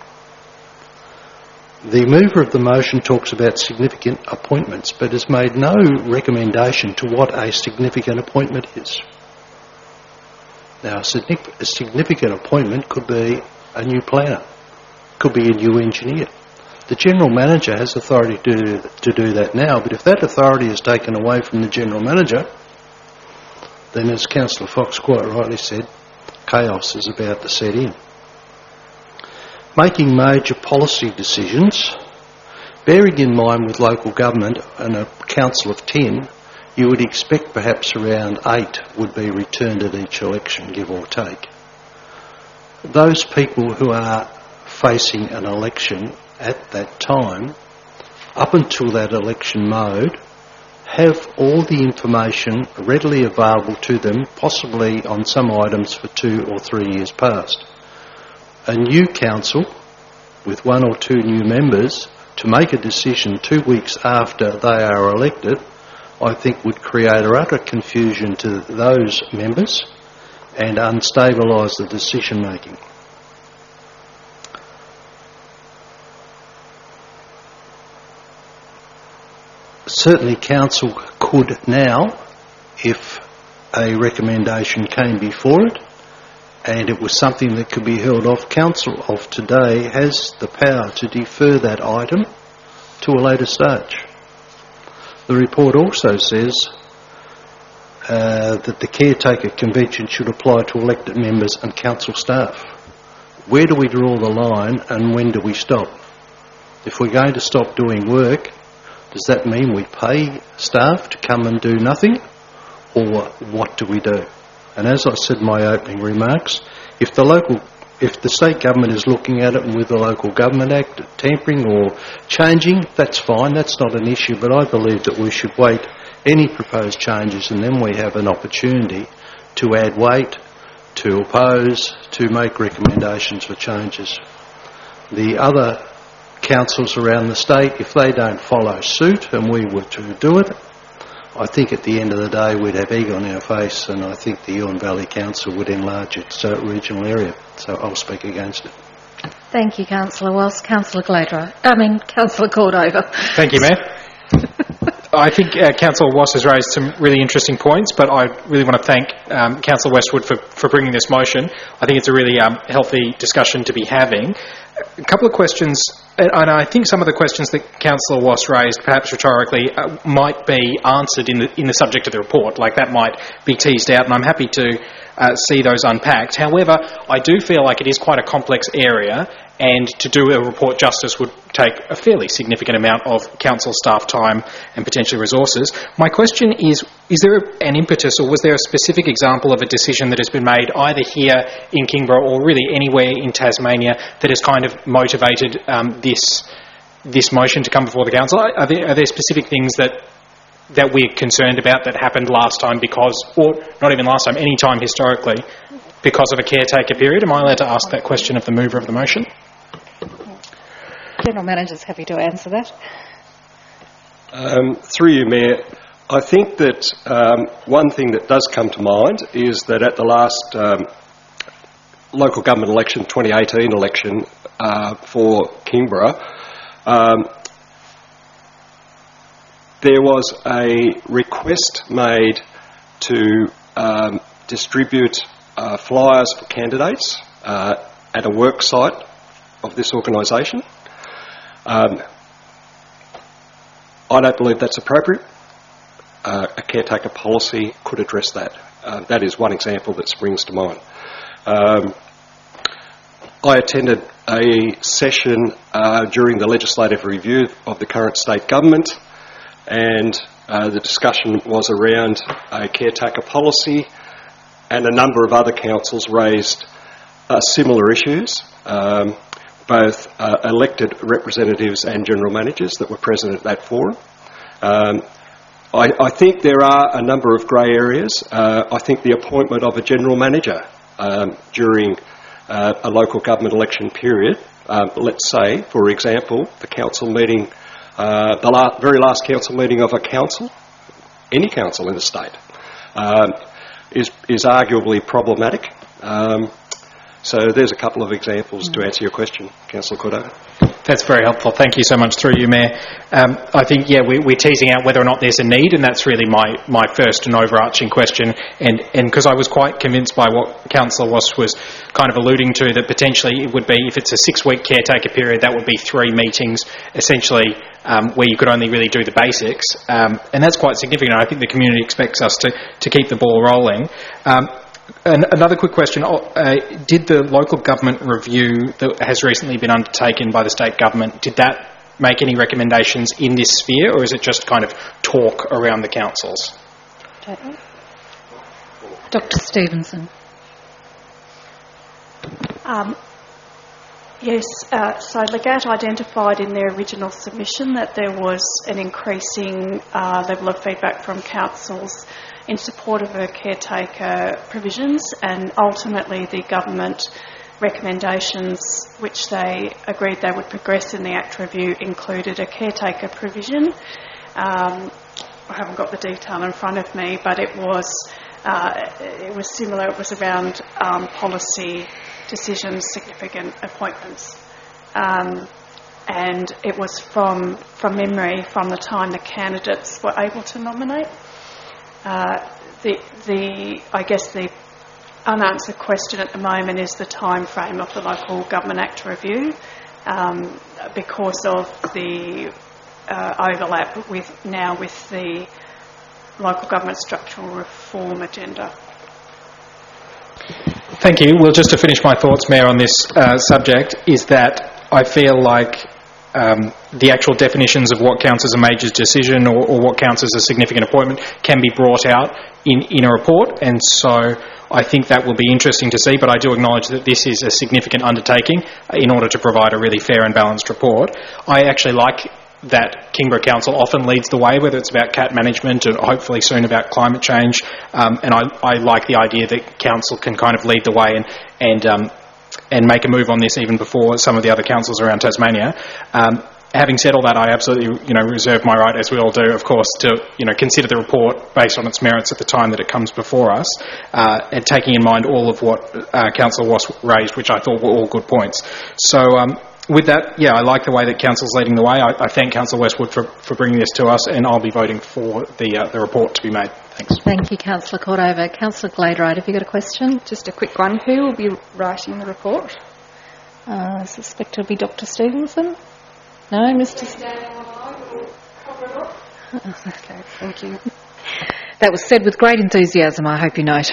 The mover of the motion talks about significant appointments, but has made no recommendation to what a significant appointment is. Now, a significant appointment could be a new planner, could be a new engineer. The General Manager has authority to, to do that now, but if that authority is taken away from the General Manager, then, as Councillor Fox quite rightly said, chaos is about to set in. Making major policy decisions, bearing in mind with local government and a council of ten, you would expect perhaps around eight would be returned at each election, give or take. Those people who are facing an election at that time, up until that election mode, have all the information readily available to them, possibly on some items for two or three years past. A new council, with one or two new members, to make a decision two weeks after they are elected, I think would create a utter confusion to those members and unstabilise the decision making. Certainly council could now, if a recommendation came before it and it was something that could be held off, council of today has the power to defer that item to a later stage. The report also says uh, that the caretaker convention should apply to elected members and council staff. Where do we draw the line and when do we stop? If we're going to stop doing work, does that mean we pay staff to come and do nothing? Or what do we do? And as I said in my opening remarks, if the local, if the state government is looking at it and with the Local Government Act tampering or changing, that's fine, that's not an issue, but I believe that we should wait any proposed changes and then we have an opportunity to add weight, to oppose, to make recommendations for changes. The other councils around the state, if they don't follow suit and we were to do it, I think at the end of the day we'd have egg on our face, and I think the Huon Valley Council would enlarge its uh, regional area. So I'll speak against it. Thank you, Councillor Walsh. Councillor Gladra. I mean, Councillor Cordover. Thank you, Mayor. I think uh, Councillor Walsh has raised some really interesting points, but I really want to thank um, Councillor Westwood for, for bringing this motion. I think it's a really um, healthy discussion to be having. A couple of questions, and I think some of the questions that Councillor Walsh raised, perhaps rhetorically, uh, might be answered in the in the subject of the report. Like, that might be teased out, and I'm happy to uh, see those unpacked. However, I do feel like it is quite a complex area, and to do a report justice would take a fairly significant amount of council staff time and potentially resources. My question is, is there an impetus, or was there a specific example of a decision that has been made either here in Kingborough or really anywhere in Tasmania that has kind of motivated um, this this motion to come before the council? Are there, are there specific things that that we're concerned about that happened last time because, or not even last time, any time historically, because of a caretaker period? Am I allowed to ask that question of the mover of the motion? General Manager's happy to answer that. Um, through you, Mayor, I think that um, one thing that does come to mind is that at the last um, local government election, twenty eighteen election uh, for Kingborough, um, there was a request made to um, distribute uh, flyers for candidates uh, at a work site of this organisation. Um, I don't believe that's appropriate. Uh, a caretaker policy could address that. Uh, that is one example that springs to mind. Um, I attended a session uh, during the legislative review of the current state government, and uh, the discussion was around a caretaker policy, and a number of other councils raised uh, similar issues, um, both uh, elected representatives and general managers that were present at that forum. Um, I, I think there are a number of grey areas. Uh, I think the appointment of a general manager um, during uh, a local government election period, um, let's say, for example, the council meeting, uh, the la- very last council meeting of a council, any council in the state, um, is, is arguably problematic. Um, so there's a couple of examples to answer your question, Councillor Cordover. That's very helpful. Thank you so much. Through you, Mayor. Um, I think, yeah, we, we're teasing out whether or not there's a need, and that's really my, my first and overarching question. And because I was quite convinced by what Councillor Walsh was kind of alluding to, that potentially it would be, if it's a six-week caretaker period, that would be three meetings, essentially, um, where you could only really do the basics. Um, and that's quite significant. I think the community expects us to, to keep the ball rolling. Um, And another quick question, uh, did the local government review that has recently been undertaken by the state government, did that make any recommendations in this sphere, or is it just kind of talk around the councils? Doctor Stevenson. Um, yes, uh, so Legat identified in their original submission that there was an increasing uh, level of feedback from councils in support of her caretaker provisions, and ultimately the government recommendations which they agreed they would progress in the Act Review included a caretaker provision. Um, I haven't got the detail in front of me, but it was Uh, it was similar. It was around um, policy decisions, significant appointments. Um, and it was from, from memory, from the time the candidates were able to nominate. Uh, the, the, I guess the unanswered question at the moment is the time frame of the Local Government Act review, um, because of the uh, overlap with now with the Local Government Structural Reform agenda. Thank you. Well, just to finish my thoughts, Mayor, on this uh, subject, is that I feel like um, the actual definitions of what counts as a major decision or, or what counts as a significant appointment can be brought out in, in a report, and so I think that will be interesting to see, but I do acknowledge that this is a significant undertaking in order to provide a really fair and balanced report. I actually like that Kingborough Council often leads the way, whether it's about cat management or hopefully soon about climate change, um, and I, I like the idea that Council can kind of lead the way and and um, and make a move on this even before some of the other councils around Tasmania. Um, having said all that, I absolutely, you know, reserve my right, as we all do, of course, to, you know, consider the report based on its merits at the time that it comes before us, uh, and taking in mind all of what uh, Councillor Wass raised, which I thought were all good points. So, um, with that, yeah, I like the way that Council's leading the way. I, I thank Councillor Westwood for, for bringing this to us, and I'll be voting for the uh, the report to be made. Thanks. Thank you, Councillor Cordova. Councillor Gladeroyd, have you got a question? Just a quick one. Who will be writing the report? Uh, I suspect it'll be Doctor Stevenson. No, Mister Okay, thank you. That was said with great enthusiasm, I hope you note.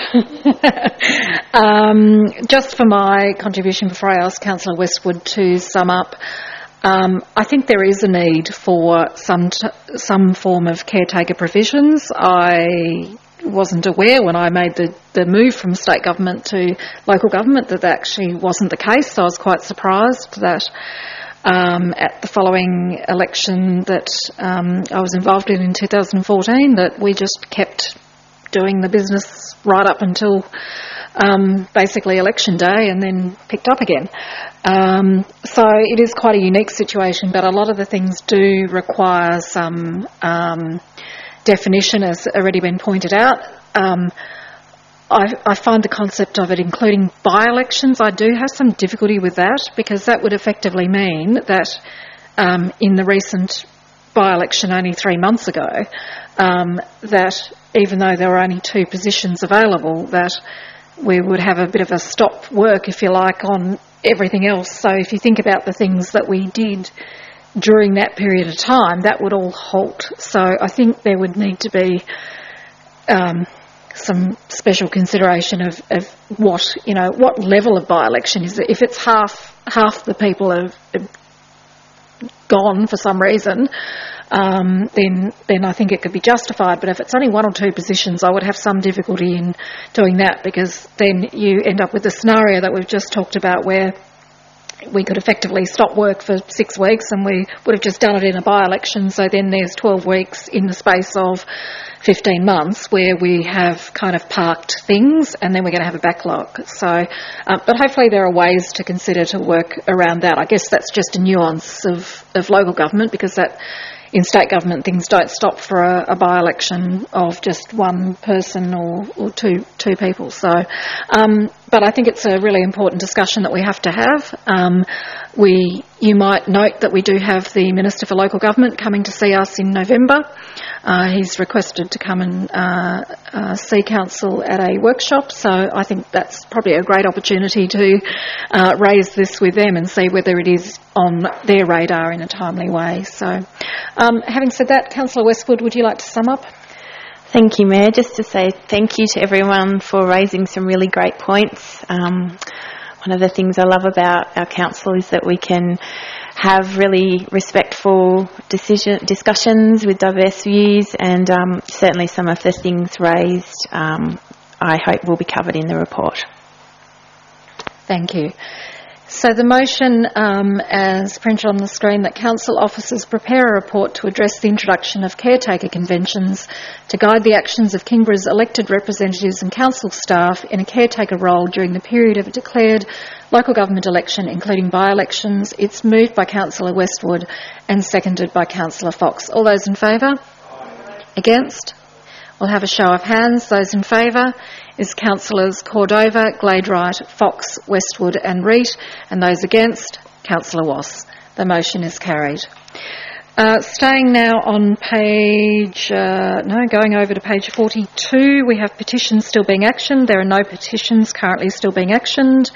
um, just for my contribution before I ask Councillor Westwood to sum up, um, I think there is a need for some t- some form of caretaker provisions. I wasn't aware when I made the, the move from state government to local government that that actually wasn't the case, so I was quite surprised that Um, at the following election that um, I was involved in in two thousand fourteen, that we just kept doing the business right up until um, basically election day and then picked up again. Um, so it is quite a unique situation, but a lot of the things do require some um, definition, as already been pointed out. Um, I, I find the concept of it including by-elections, I do have some difficulty with that, because that would effectively mean that um, in the recent by-election only three months ago, um, that even though there were only two positions available, that we would have a bit of a stop work, if you like, on everything else. So if you think about the things that we did during that period of time, that would all halt. So I think there would need to be Um, some special consideration of, of what, you know, what level of by-election is it. If it's half half the people have, have gone for some reason, um, then then I think it could be justified. But if it's only one or two positions, I would have some difficulty in doing that, because then you end up with the scenario that we've just talked about, where we could effectively stop work for six weeks and we would have just done it in a by-election, so then there's twelve weeks in the space of fifteen months where we have kind of parked things, and then we're going to have a backlog. So, uh, but hopefully there are ways to consider to work around that. I guess that's just a nuance of, of local government, because that in state government things don't stop for a, a by-election of just one person or, or two two people. So, um, but I think it's a really important discussion that we have to have. Um, we, you might note that we do have the Minister for Local Government coming to see us in November. Uh, he's requested to come and uh, uh, see Council at a workshop, so I think that's probably a great opportunity to uh, raise this with them and see whether it is on their radar in a timely way. So, um, having said that, Councillor Westwood, would you like to sum up? Thank you, Mayor. Just to say thank you to everyone for raising some really great points. Um, one of the things I love about our council is that we can have really respectful decision discussions with diverse views, and um, certainly some of the things raised um, I hope will be covered in the report. Thank you. So the motion, um, as printed on the screen, that council officers prepare a report to address the introduction of caretaker conventions to guide the actions of Kingborough's elected representatives and council staff in a caretaker role during the period of a declared local government election, including by-elections. It's moved by Councillor Westwood and seconded by Councillor Fox. All those in favour? Against? We'll have a show of hands. Those in favour is Councillors Cordova, Gladeright, Fox, Westwood and Reid, and those against, Councillor Wass. The motion is carried. Uh, staying now on page, uh, no, going over to page forty-two, we have petitions still being actioned. There are no petitions currently still being actioned.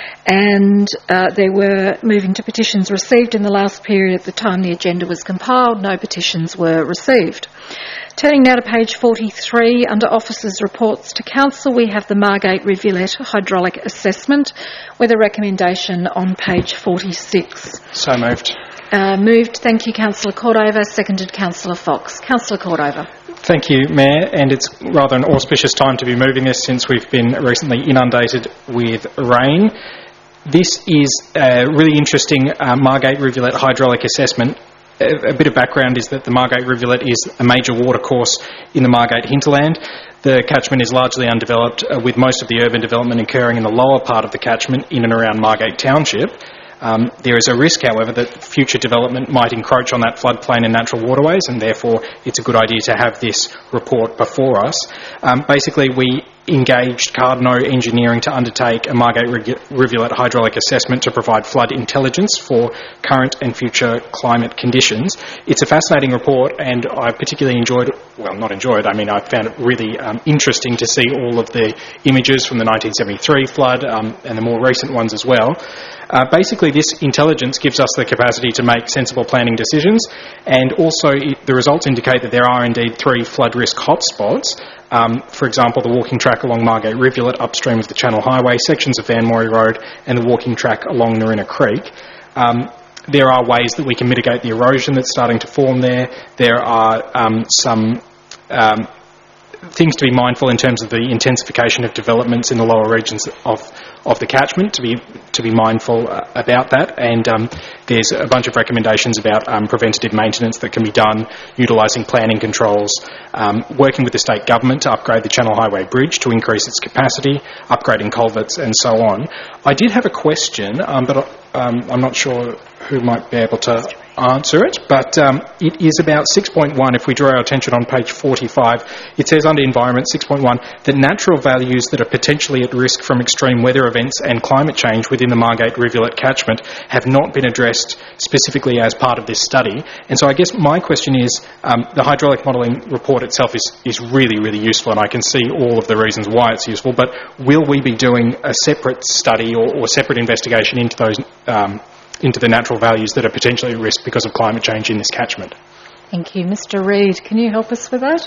And uh, there were, moving to petitions received in the last period at the time the agenda was compiled, no petitions were received. Turning now to page forty-three, under Officers' Reports to Council, we have the Margate Rivulet Hydraulic Assessment with a recommendation on page forty-six. So moved. Uh, moved, thank you, Councillor Cordova. Seconded, Councillor Fox. Councillor Cordova. Thank you, Mayor, and it's rather an auspicious time to be moving this since we've been recently inundated with rain. This is a really interesting uh, Margate Rivulet Hydraulic Assessment. A, a bit of background is that the Margate Rivulet is a major watercourse in the Margate hinterland. The catchment is largely undeveloped, uh, with most of the urban development occurring in the lower part of the catchment in and around Margate Township. Um, there is a risk, however, that future development might encroach on that floodplain and natural waterways, and therefore it's a good idea to have this report before us. Um, basically, we engaged Cardno Engineering to undertake a Margate Rivulet hydraulic assessment to provide flood intelligence for current and future climate conditions. It's a fascinating report, and I particularly enjoyed, well, not enjoyed, I mean, I found it really um, interesting to see all of the images from the nineteen seventy-three flood um, and the more recent ones as well. Uh, basically, this intelligence gives us the capacity to make sensible planning decisions, and also it, the results indicate that there are indeed three flood risk hotspots. Um, for example, the walking track along Margate Rivulet upstream of the Channel Highway, sections of Van Morey Road and the walking track along Narina Creek. Um, there are ways that we can mitigate the erosion that's starting to form there. There are um, some um, things to be mindful in terms of the intensification of developments in the lower regions of of the catchment, to be to be mindful uh, about that, and um, there's a bunch of recommendations about um, preventative maintenance that can be done, utilising planning controls, um, working with the state government to upgrade the Channel Highway Bridge to increase its capacity, upgrading culverts and so on. I did have a question, um, but um, I'm not sure who might be able to answer it, but um, it is about six point one. If we draw our attention on page forty-five, it says under Environment six point one that natural values that are potentially at risk from extreme weather events and climate change within the Margate Rivulet catchment have not been addressed specifically as part of this study. And so I guess my question is, um, the hydraulic modelling report itself is, is really, really useful, and I can see all of the reasons why it's useful, but will we be doing a separate study or, or separate investigation into those um, into the natural values that are potentially at risk because of climate change in this catchment? Thank you. Mister Reid, can you help us with that?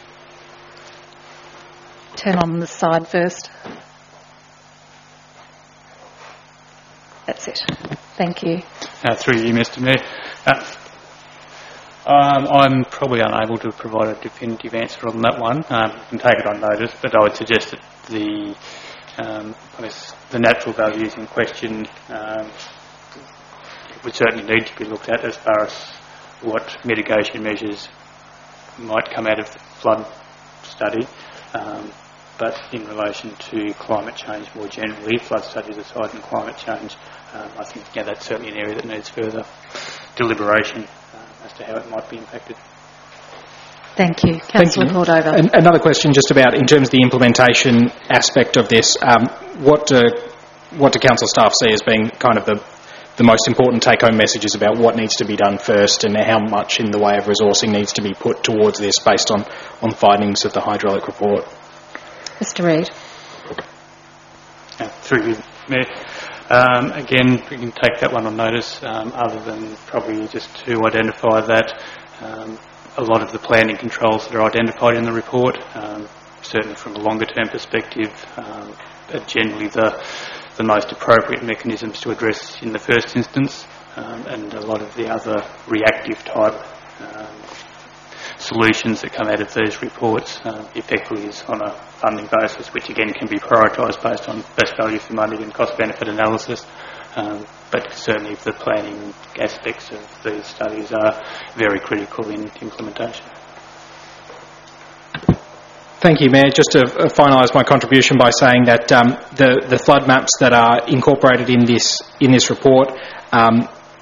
Turn on the side first. That's it. Thank you. Uh, through you, Mister Mayor. Uh, um, I'm probably unable to provide a definitive answer on that one. Um, you can take it on notice, but I would suggest that the, um, I guess the natural values in question um, would certainly need to be looked at as far as what mitigation measures might come out of the flood study. Um, but in relation to climate change more generally, flood studies aside and climate change, um, I think yeah, that's certainly an area that needs further deliberation uh, as to how it might be impacted. Thank you. Councillor Cordova. An- another question just about, in terms of the implementation aspect of this, um, what, do, what do council staff see as being kind of the the most important take-home messages about what needs to be done first and how much in the way of resourcing needs to be put towards this based on, on findings of the hydraulic report? Mister Reid. Uh, through you, Mayor. Um, again, we can take that one on notice, um, other than probably just to identify that um, a lot of the planning controls that are identified in the report, um, certainly from a longer-term perspective, um, are generally the the most appropriate mechanisms to address in the first instance, um, and a lot of the other reactive type um, solutions that come out of these reports uh, effectively is on a funding basis, which again can be prioritised based on best value for money and cost benefit analysis, um, but certainly the planning aspects of these studies are very critical in implementation. Thank you, Mayor. Just to uh, finalise my contribution by saying that um, the, the flood maps that are incorporated in this in this report um,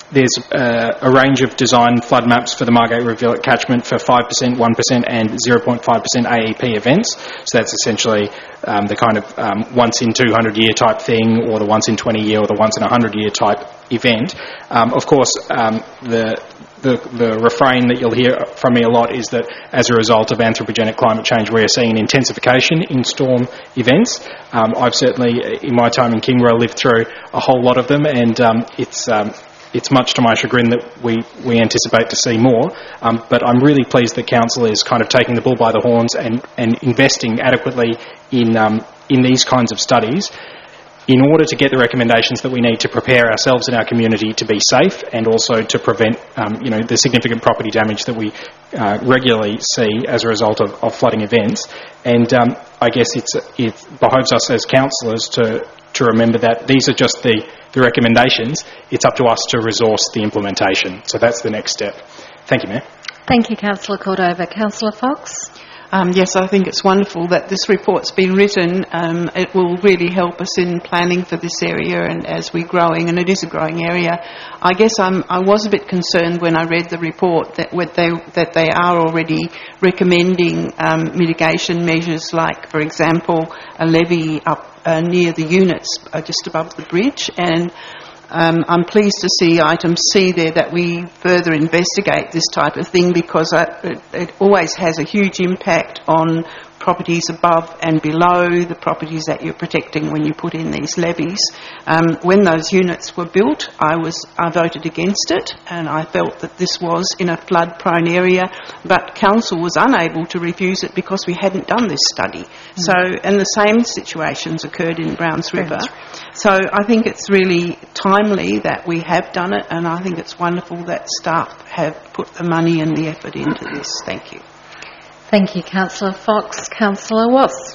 there's uh, a range of design flood maps for the Margate Rivulet catchment for five percent, one percent and zero point five percent A E P events. So that's essentially um, the kind of um, once in two hundred year type thing, or the once in twenty year, or the once in one hundred year type event. Um, of course, um, the The, the refrain that you'll hear from me a lot is that as a result of anthropogenic climate change, we are seeing an intensification in storm events. Um, I've certainly, in my time in Kingborough, lived through a whole lot of them, and um, it's um, it's much to my chagrin that we, we anticipate to see more. Um, but I'm really pleased that Council is kind of taking the bull by the horns and, and investing adequately in um, in these kinds of studies, in order to get the recommendations that we need to prepare ourselves and our community to be safe, and also to prevent, um, you know, the significant property damage that we uh, regularly see as a result of, of flooding events. And um, I guess it's, it behoves us as councillors to, to remember that these are just the, the recommendations. It's up to us to resource the implementation. So that's the next step. Thank you, Mayor. Thank you, Councillor Cordova. Councillor Fox? Um, yes, I think it's wonderful that this report's been written. Um, it will really help us in planning for this area, and as we're growing, and it is a growing area. I guess I'm, I was a bit concerned when I read the report that what they, that they are already recommending um, mitigation measures, like, for example, a levee up uh, near the units uh, just above the bridge. And Um, I'm pleased to see item C there, that we further investigate this type of thing, because it, it always has a huge impact on properties above and below the properties that you're protecting when you put in these levies. Um, when those units were built, I was I voted against it, and I felt that this was in a flood-prone area, but Council was unable to refuse it because we hadn't done this study. Mm. So, and the same situations occurred in Browns River. So I think it's really timely that we have done it, and I think it's wonderful that staff have put the money and the effort into this. Thank you. Thank you, Councillor Fox. Councillor Wass.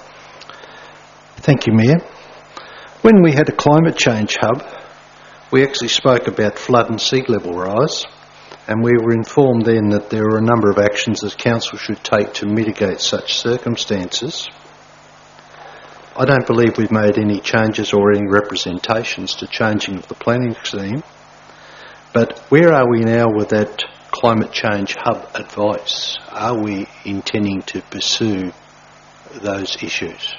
Thank you, Mayor. When we had a climate change hub, we actually spoke about flood and sea level rise, and we were informed then that there were a number of actions that Council should take to mitigate such circumstances. I don't believe we've made any changes or any representations to changing of the planning scheme, but where are we now with that climate change hub advice? Are we intending to pursue those issues?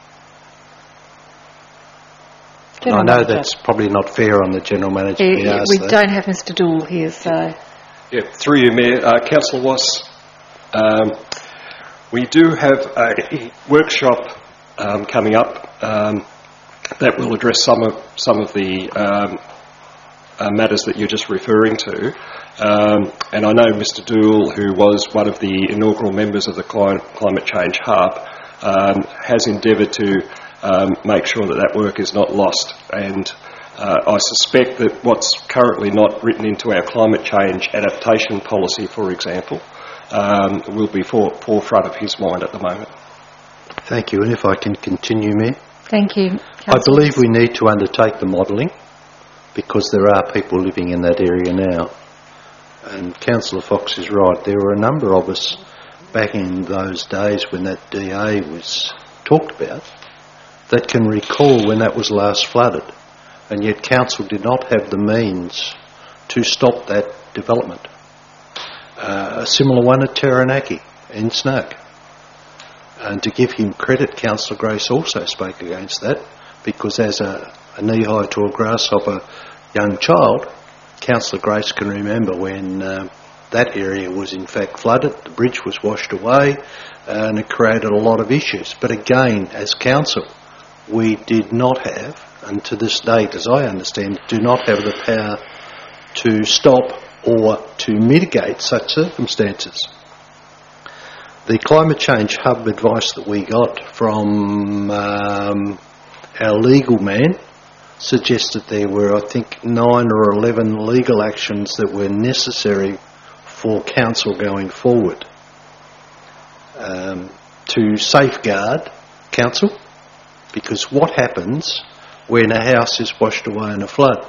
I know that's probably not fair on the General Manager. Uh, yeah, we that. don't have Mister Dool here, so... Yeah, through you, Mayor. Uh, Councillor Wass, um, we do have a workshop um, coming up um, that will address some of, some of the um, uh, matters that you're just referring to. Um, and I know Mister Dool, who was one of the inaugural members of the Climate Change Hub, um, has endeavoured to um, make sure that that work is not lost. And uh, I suspect that what's currently not written into our climate change adaptation policy, for example, um, will be for, forefront of his mind at the moment. Thank you. And if I can continue, Mayor. Thank you. I believe we need to undertake the modelling, because there are people living in that area now. And Councillor Fox is right. There were a number of us back in those days when that D A was talked about that can recall when that was last flooded, and yet Council did not have the means to stop that development. Uh, a similar one at Taranaki in Snug. And to give him credit, Councillor Grace also spoke against that, because as a, a knee-high to a grasshopper young child, Councillor Grace can remember when uh, that area was in fact flooded, the bridge was washed away, and it created a lot of issues. But again, as Council, we did not have, and to this date, as I understand, do not have the power to stop or to mitigate such circumstances. The Climate Change Hub advice that we got from um, our legal man suggested there were, I think, nine or eleven legal actions that were necessary for Council going forward um, to safeguard Council, because what happens when a house is washed away in a flood?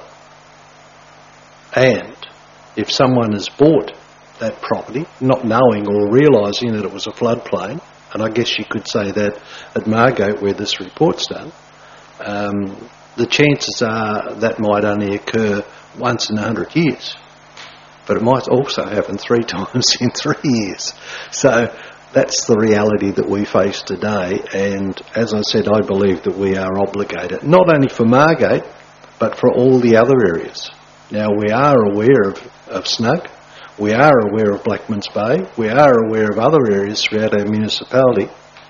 And if someone has bought that property, not knowing or realising that it was a floodplain, and I guess you could say that at Margate where this report's done, um, the chances are that might only occur once in a hundred years. But it might also happen three times in three years. So that's the reality that we face today. And as I said, I believe that we are obligated, not only for Margate, but for all the other areas. Now, we are aware of, of Snug. We are aware of Blackmans Bay. We are aware of other areas throughout our municipality.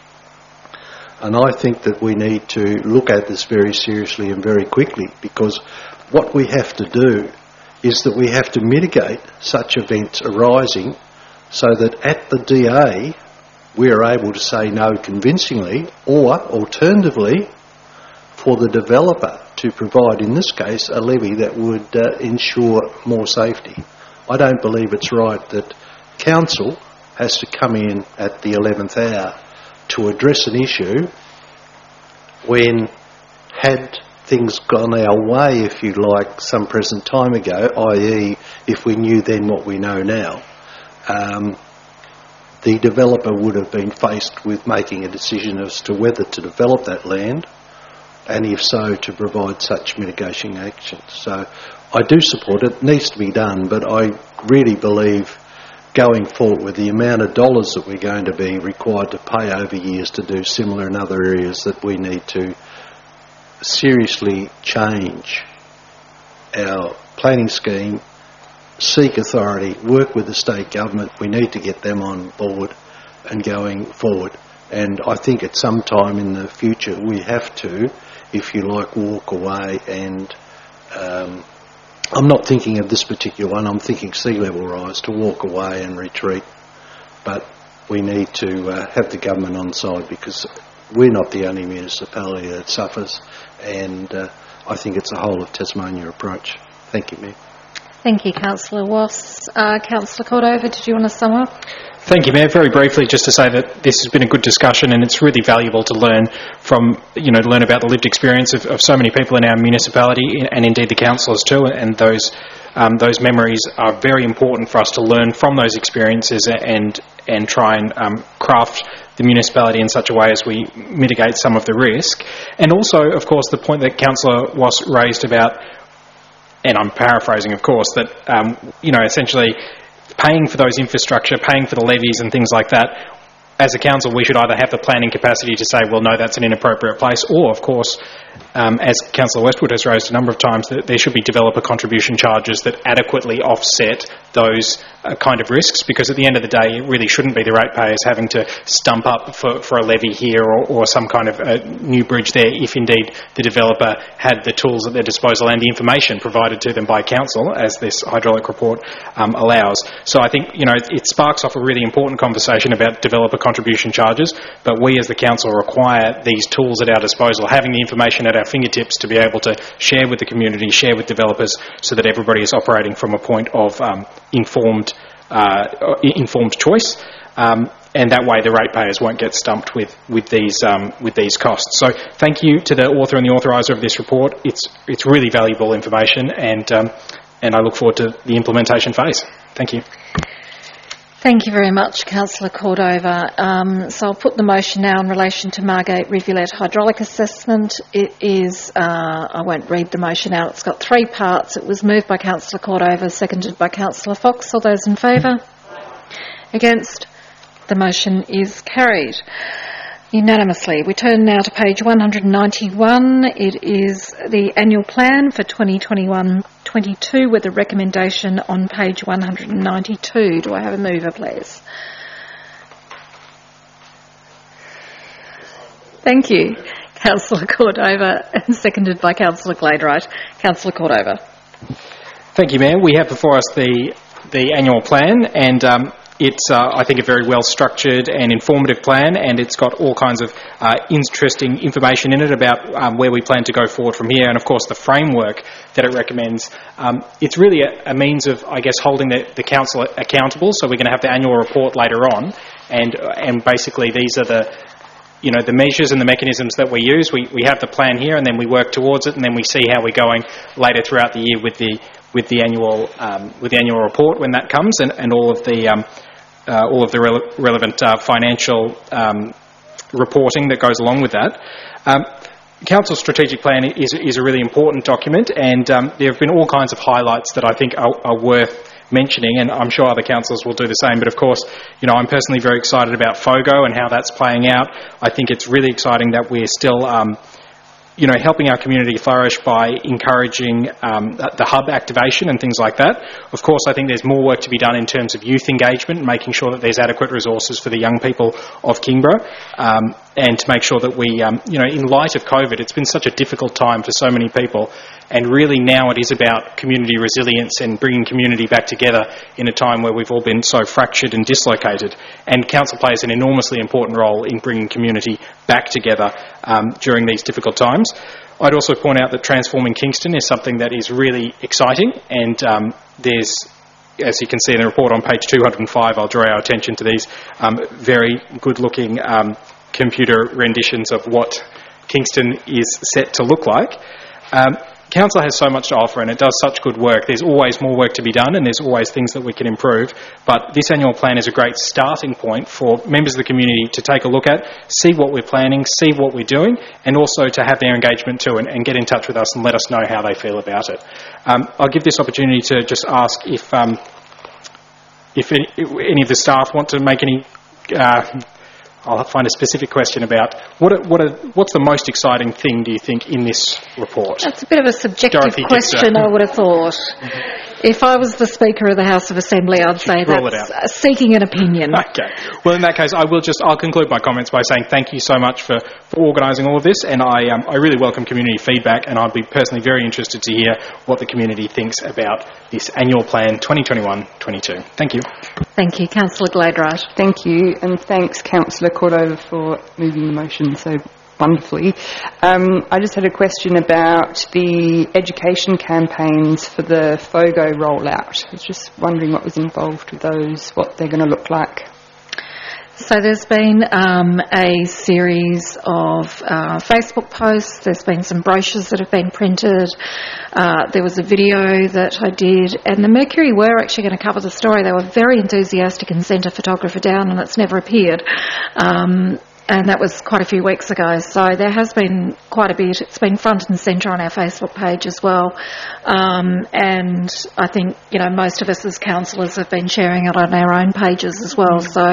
And I think that we need to look at this very seriously and very quickly, because what we have to do is that we have to mitigate such events arising so that at the D A we are able to say no convincingly, or alternatively for the developer to provide, in this case, a levy that would uh, ensure more safety. I don't believe it's right that council has to come in at the eleventh hour to address an issue when, had things gone our way, if you like, some present time ago, that is if we knew then what we know now, um, the developer would have been faced with making a decision as to whether to develop that land, and if so, to provide such mitigation actions. So I do support it. It needs to be done, but I really believe going forward with the amount of dollars that we're going to be required to pay over years to do similar in other areas, that we need to seriously change our planning scheme, seek authority, work with the state government. We need to get them on board and going forward. And I think at some time in the future we have to, if you like, walk away and um, I'm not thinking of this particular one, I'm thinking sea level rise, to walk away and retreat. But we need to uh, have the government on side, because we're not the only municipality that suffers, and uh, I think it's a whole of Tasmania approach. Thank you, Mayor. Thank you, Councillor Wass. Uh, Councillor Cordova, did you want to sum up? Thank you, Mayor. Very briefly, just to say that this has been a good discussion, and it's really valuable to learn from, you know, to learn about the lived experience of, of so many people in our municipality, and indeed the councillors too, and those um, those memories are very important for us to learn from those experiences and and try and um, craft the municipality in such a way as we mitigate some of the risk. And also, of course, the point that Councillor Wass raised about, and I'm paraphrasing, of course, that, um, you know, essentially paying for those infrastructure, paying for the levies and things like that, as a council we should either have the planning capacity to say, well, no, that's an inappropriate place, or, of course, um, as Councillor Westwood has raised a number of times, that there should be developer contribution charges that adequately offset those uh, kind of risks, because at the end of the day it really shouldn't be the ratepayers having to stump up for, for a levy here or, or some kind of uh, new bridge there, if indeed the developer had the tools at their disposal and the information provided to them by council, as this hydraulic report um, allows. So I think, you know, it, it sparks off a really important conversation about developer contribution charges, but we as the council require these tools at our disposal, having the information at our fingertips to be able to share with the community, share with developers, so that everybody is operating from a point of um, informed uh, informed choice, um, and that way the ratepayers won't get stumped with with these um, with these costs. So thank you to the author and the authoriser of this report. It's it's really valuable information, and um, and I look forward to the implementation phase. Thank you. Thank you very much, Councillor Cordova. Um, so I'll put the motion now in relation to Margate Rivulet Hydraulic Assessment. It is, uh, I won't read the motion out, it's got three parts. It was moved by Councillor Cordova, seconded by Councillor Fox. All those in favour? Against? The motion is carried unanimously. We turn now to page one hundred ninety-one. It is the annual plan for twenty twenty-one twenty-two with a recommendation on page one hundred ninety-two. Do I have a mover, please? Thank you, Councillor Cordova, and seconded by Councillor Gladeright. Councillor Cordova. Thank you, Mayor. We have before us the the annual plan, and um, it's, uh, I think, a very well-structured and informative plan, and it's got all kinds of uh, interesting information in it about um, where we plan to go forward from here, and, of course, the framework that it recommends. Um, it's really a, a means of, I guess, holding the, the council accountable, so we're going to have the annual report later on, and and basically these are the you know, the measures and the mechanisms that we use. We, we have the plan here, and then we work towards it, and then we see how we're going later throughout the year with the with the annual um, with the annual report when that comes, and, and all of the um, uh, all of the rele- relevant uh, financial um, reporting that goes along with that. Um, Council's strategic plan is, is a really important document, and um, there have been all kinds of highlights that I think are, are worth mentioning, and I'm sure other councils will do the same. But of course, you know, I'm personally very excited about FOGO and how that's playing out. I think it's really exciting that we're still um, you know, helping our community flourish by encouraging um, the hub activation and things like that. Of course, I think there's more work to be done in terms of youth engagement, making sure that there's adequate resources for the young people of Kingborough, um, and to make sure that we, um, you know, in light of COVID, it's been such a difficult time for so many people, and really now it is about community resilience and bringing community back together in a time where we've all been so fractured and dislocated. And council plays an enormously important role in bringing community back together um, during these difficult times. I'd also point out that transforming Kingston is something that is really exciting, and um, there's, as you can see in the report on page two hundred five, I'll draw our attention to these um, very good-looking um, computer renditions of what Kingston is set to look like. Um, Council has so much to offer, and it does such good work. There's always more work to be done, and there's always things that we can improve. But this annual plan is a great starting point for members of the community to take a look at, see what we're planning, see what we're doing, and also to have their engagement too, and, and get in touch with us and let us know how they feel about it. Um, I'll give this opportunity to just ask if um, if any, if any of the staff want to make any. Uh, I'll find a specific question about what are, what are, what's the most exciting thing, do you think, in this report? That's a bit of a subjective Dorothy question, Dixer. I would have thought. Mm-hmm. If I was the Speaker of the House of Assembly, I'd say that's uh, seeking an opinion. Okay. Well, in that case, I will just, I'll conclude my comments by saying thank you so much for, for organising all of this, and I, um, I really welcome community feedback, and I'd be personally very interested to hear what the community thinks about this annual plan twenty twenty-one twenty-two. Thank you. Thank you. Councillor Gladright. Thank you, and thanks, Councillor Cordova, for moving the motion so wonderfully. Um, I just had a question about the education campaigns for the FOGO rollout. I was just wondering what was involved with those, what they're going to look like. So there's been um, a series of uh, Facebook posts, there's been some brochures that have been printed, uh, there was a video that I did, and the Mercury were actually going to cover the story. They were very enthusiastic and sent a photographer down, and it's never appeared. Um, And that was quite a few weeks ago. So there has been quite a bit. It's been front and centre on our Facebook page as well. Um, and I think, you know, most of us as councillors have been sharing it on our own pages as well. So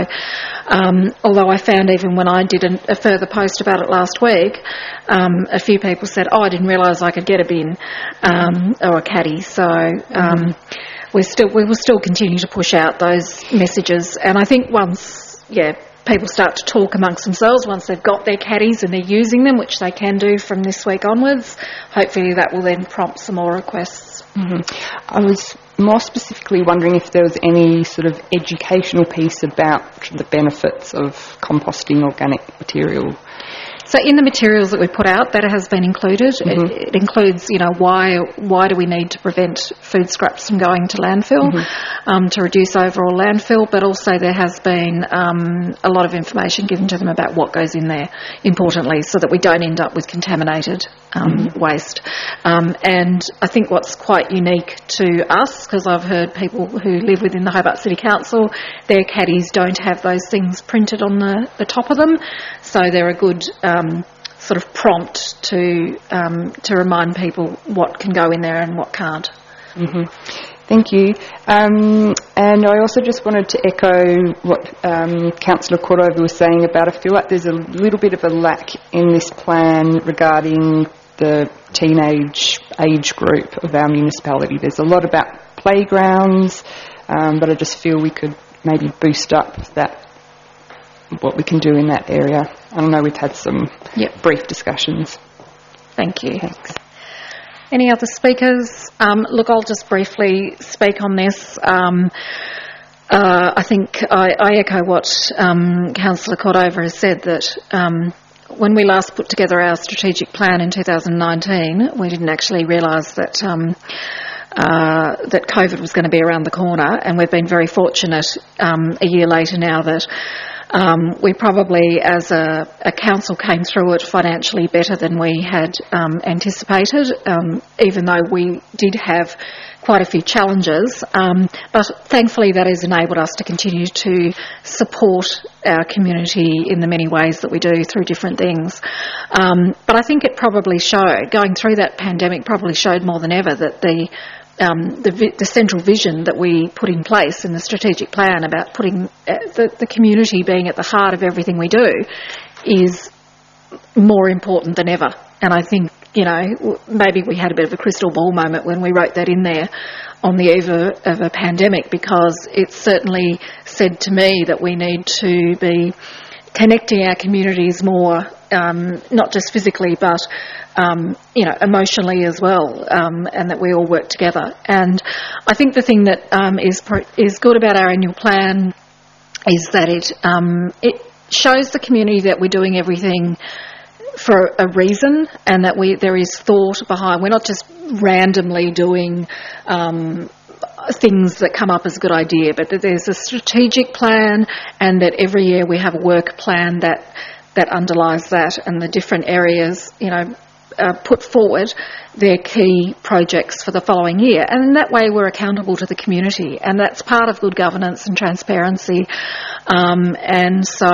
um, although I found even when I did an, a further post about it last week, um, a few people said, oh, I didn't realise I could get a bin um, or a caddy. So um, we're still, we will still continue to push out those messages. And I think once, yeah, people start to talk amongst themselves once they've got their caddies and they're using them, which they can do from this week onwards. Hopefully that will then prompt some more requests. Mm-hmm. I was more specifically wondering if there was any sort of educational piece about the benefits of composting organic material. So in the materials that we put out, that has been included. Mm-hmm. It, it includes, you know, why why do we need to prevent food scraps from going to landfill, mm-hmm. um, to reduce overall landfill, but also there has been um, a lot of information given to them about what goes in there, importantly, so that we don't end up with contaminated um, mm-hmm. waste. Um, and I think what's quite unique to us, because I've heard people who live within the Hobart City Council, their caddies don't have those things printed on the, the top of them, so they're a good Um, sort of prompt to um, to remind people what can go in there and what can't. Mm-hmm. Thank you. Um, and I also just wanted to echo what um, Councillor Cordova was saying about, I feel like there's a little bit of a lack in this plan regarding the teenage age group of our municipality. There's a lot about playgrounds, um, but I just feel we could maybe boost up that, what we can do in that area. I don't know, we've had some yep. brief discussions. Thank you. Thanks. Any other speakers? Um, look, I'll just briefly speak on this. Um, uh, I think I, I echo what um, Councillor Cordova has said, that um, when we last put together our strategic plan in two thousand nineteen, we didn't actually realise that um, uh, that COVID was going to be around the corner, and we've been very fortunate um, a year later now that Um, we probably, as a, a council, came through it financially better than we had um, anticipated, um, even though we did have quite a few challenges. Um, but thankfully that has enabled us to continue to support our community in the many ways that we do through different things. Um, but I think it probably showed, going through that pandemic probably showed more than ever that the Um, the, vi- the central vision that we put in place in the strategic plan about putting uh, the, the community being at the heart of everything we do is more important than ever. And I think, you know, w- maybe we had a bit of a crystal ball moment when we wrote that in there on the eve of, of a pandemic, because it certainly said to me that we need to be connecting our communities more, um, not just physically, but um, you know, emotionally as well, um, and that we all work together. And I think the thing that um, is pro- is good about our annual plan is that it um, it shows the community that we're doing everything for a reason, and that we there is thought behind. We're not just randomly doing Um, things that come up as a good idea, but that there's a strategic plan, and that every year we have a work plan that that underlies that, and the different areas, you know, uh, put forward their key projects for the following year. And in that way we're accountable to the community, and that's part of good governance and transparency. Um, and so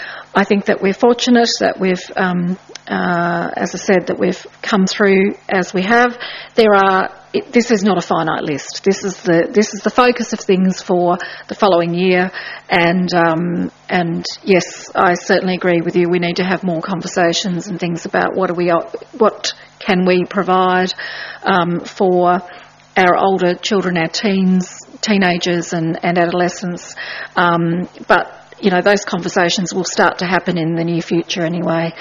I think that we're fortunate that we've, um, uh, as I said, that we've come through as we have. There are It, this is not a finite list. This is the this is the focus of things for the following year, and um, and yes, I certainly agree with you. We need to have more conversations and things about what are we what can we provide um, for our older children, our teens, teenagers, and and adolescents. Um, but you know, those conversations will start to happen in the near future anyway,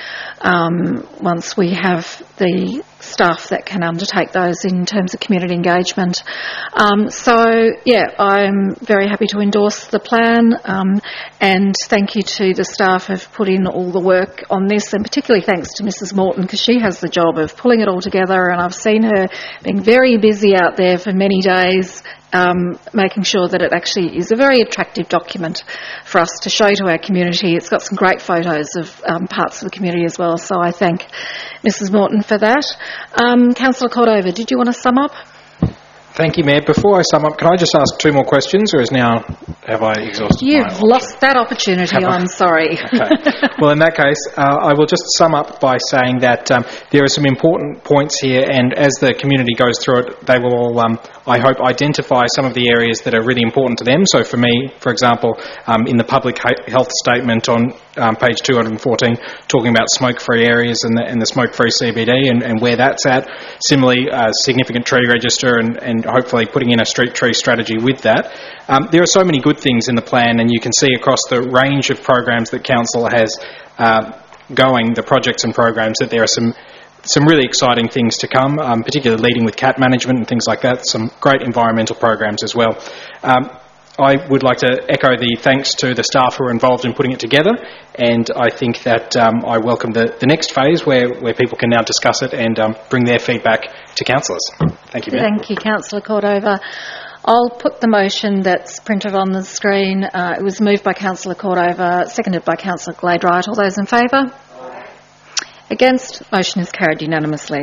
um, once we have the staff that can undertake those in terms of community engagement. Um, so, yeah, I'm very happy to endorse the plan, um, and thank you to the staff who've put in all the work on this, and particularly thanks to Missus Morton, because she has the job of pulling it all together, and I've seen her being very busy out there for many days, Um, making sure that it actually is a very attractive document for us to show to our community. It's got some great photos of um, parts of the community as well, so I thank Missus Morton for that. Um, Councillor Cordova, did you want to sum up? Thank you, Mayor. Before I sum up, can I just ask two more questions, or is now, have I exhausted my You've option? lost that opportunity, Have I? I'm sorry. Okay. Well, in that case, uh, I will just sum up by saying that um, there are some important points here, and as the community goes through it, they will all, um, I hope, identify some of the areas that are really important to them. So for me, for example, um, in the public health statement on um, page two hundred fourteen, talking about smoke-free areas and the, and the smoke-free C B D and, and where that's at. Similarly, a significant tree register and, and hopefully putting in a street tree strategy with that. Um, there are so many good things in the plan, and you can see across the range of programs that Council has uh, going, the projects and programs, that there are some some really exciting things to come, um, particularly leading with cat management and things like that, some great environmental programs as well. Um, I would like to echo the thanks to the staff who are involved in putting it together, and I think that um, I welcome the, the next phase where, where people can now discuss it and um, bring their feedback to councillors. Thank you, Mayor. Thank you, Councillor Cordova. I'll put the motion that's printed on the screen. Uh, it was moved by Councillor Cordova, seconded by Councillor Gladwright. All those in favour? Against? Motion is carried unanimously.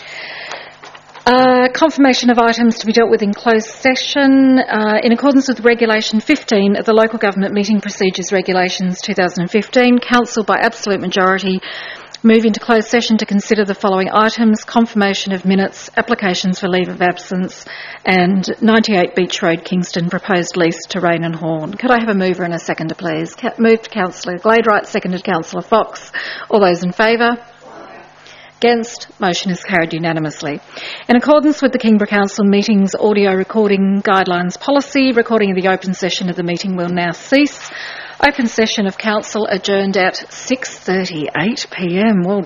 Uh, confirmation of items to be dealt with in closed session. Uh, in accordance with Regulation fifteen of the Local Government Meeting Procedures Regulations two thousand fifteen, Council by absolute majority move into closed session to consider the following items: confirmation of minutes, applications for leave of absence, and ninety-eight Beach Road, Kingston, proposed lease to Rain and Horn. Could I have a mover and a seconder, please? Moved Councillor Gladwright, seconded Councillor Fox. All those in favour? Against? Motion is carried unanimously. In accordance with the Kingborough Council Meetings Audio Recording Guidelines Policy, recording of the open session of the meeting will now cease. Open session of Council adjourned at six thirty-eight p m. Well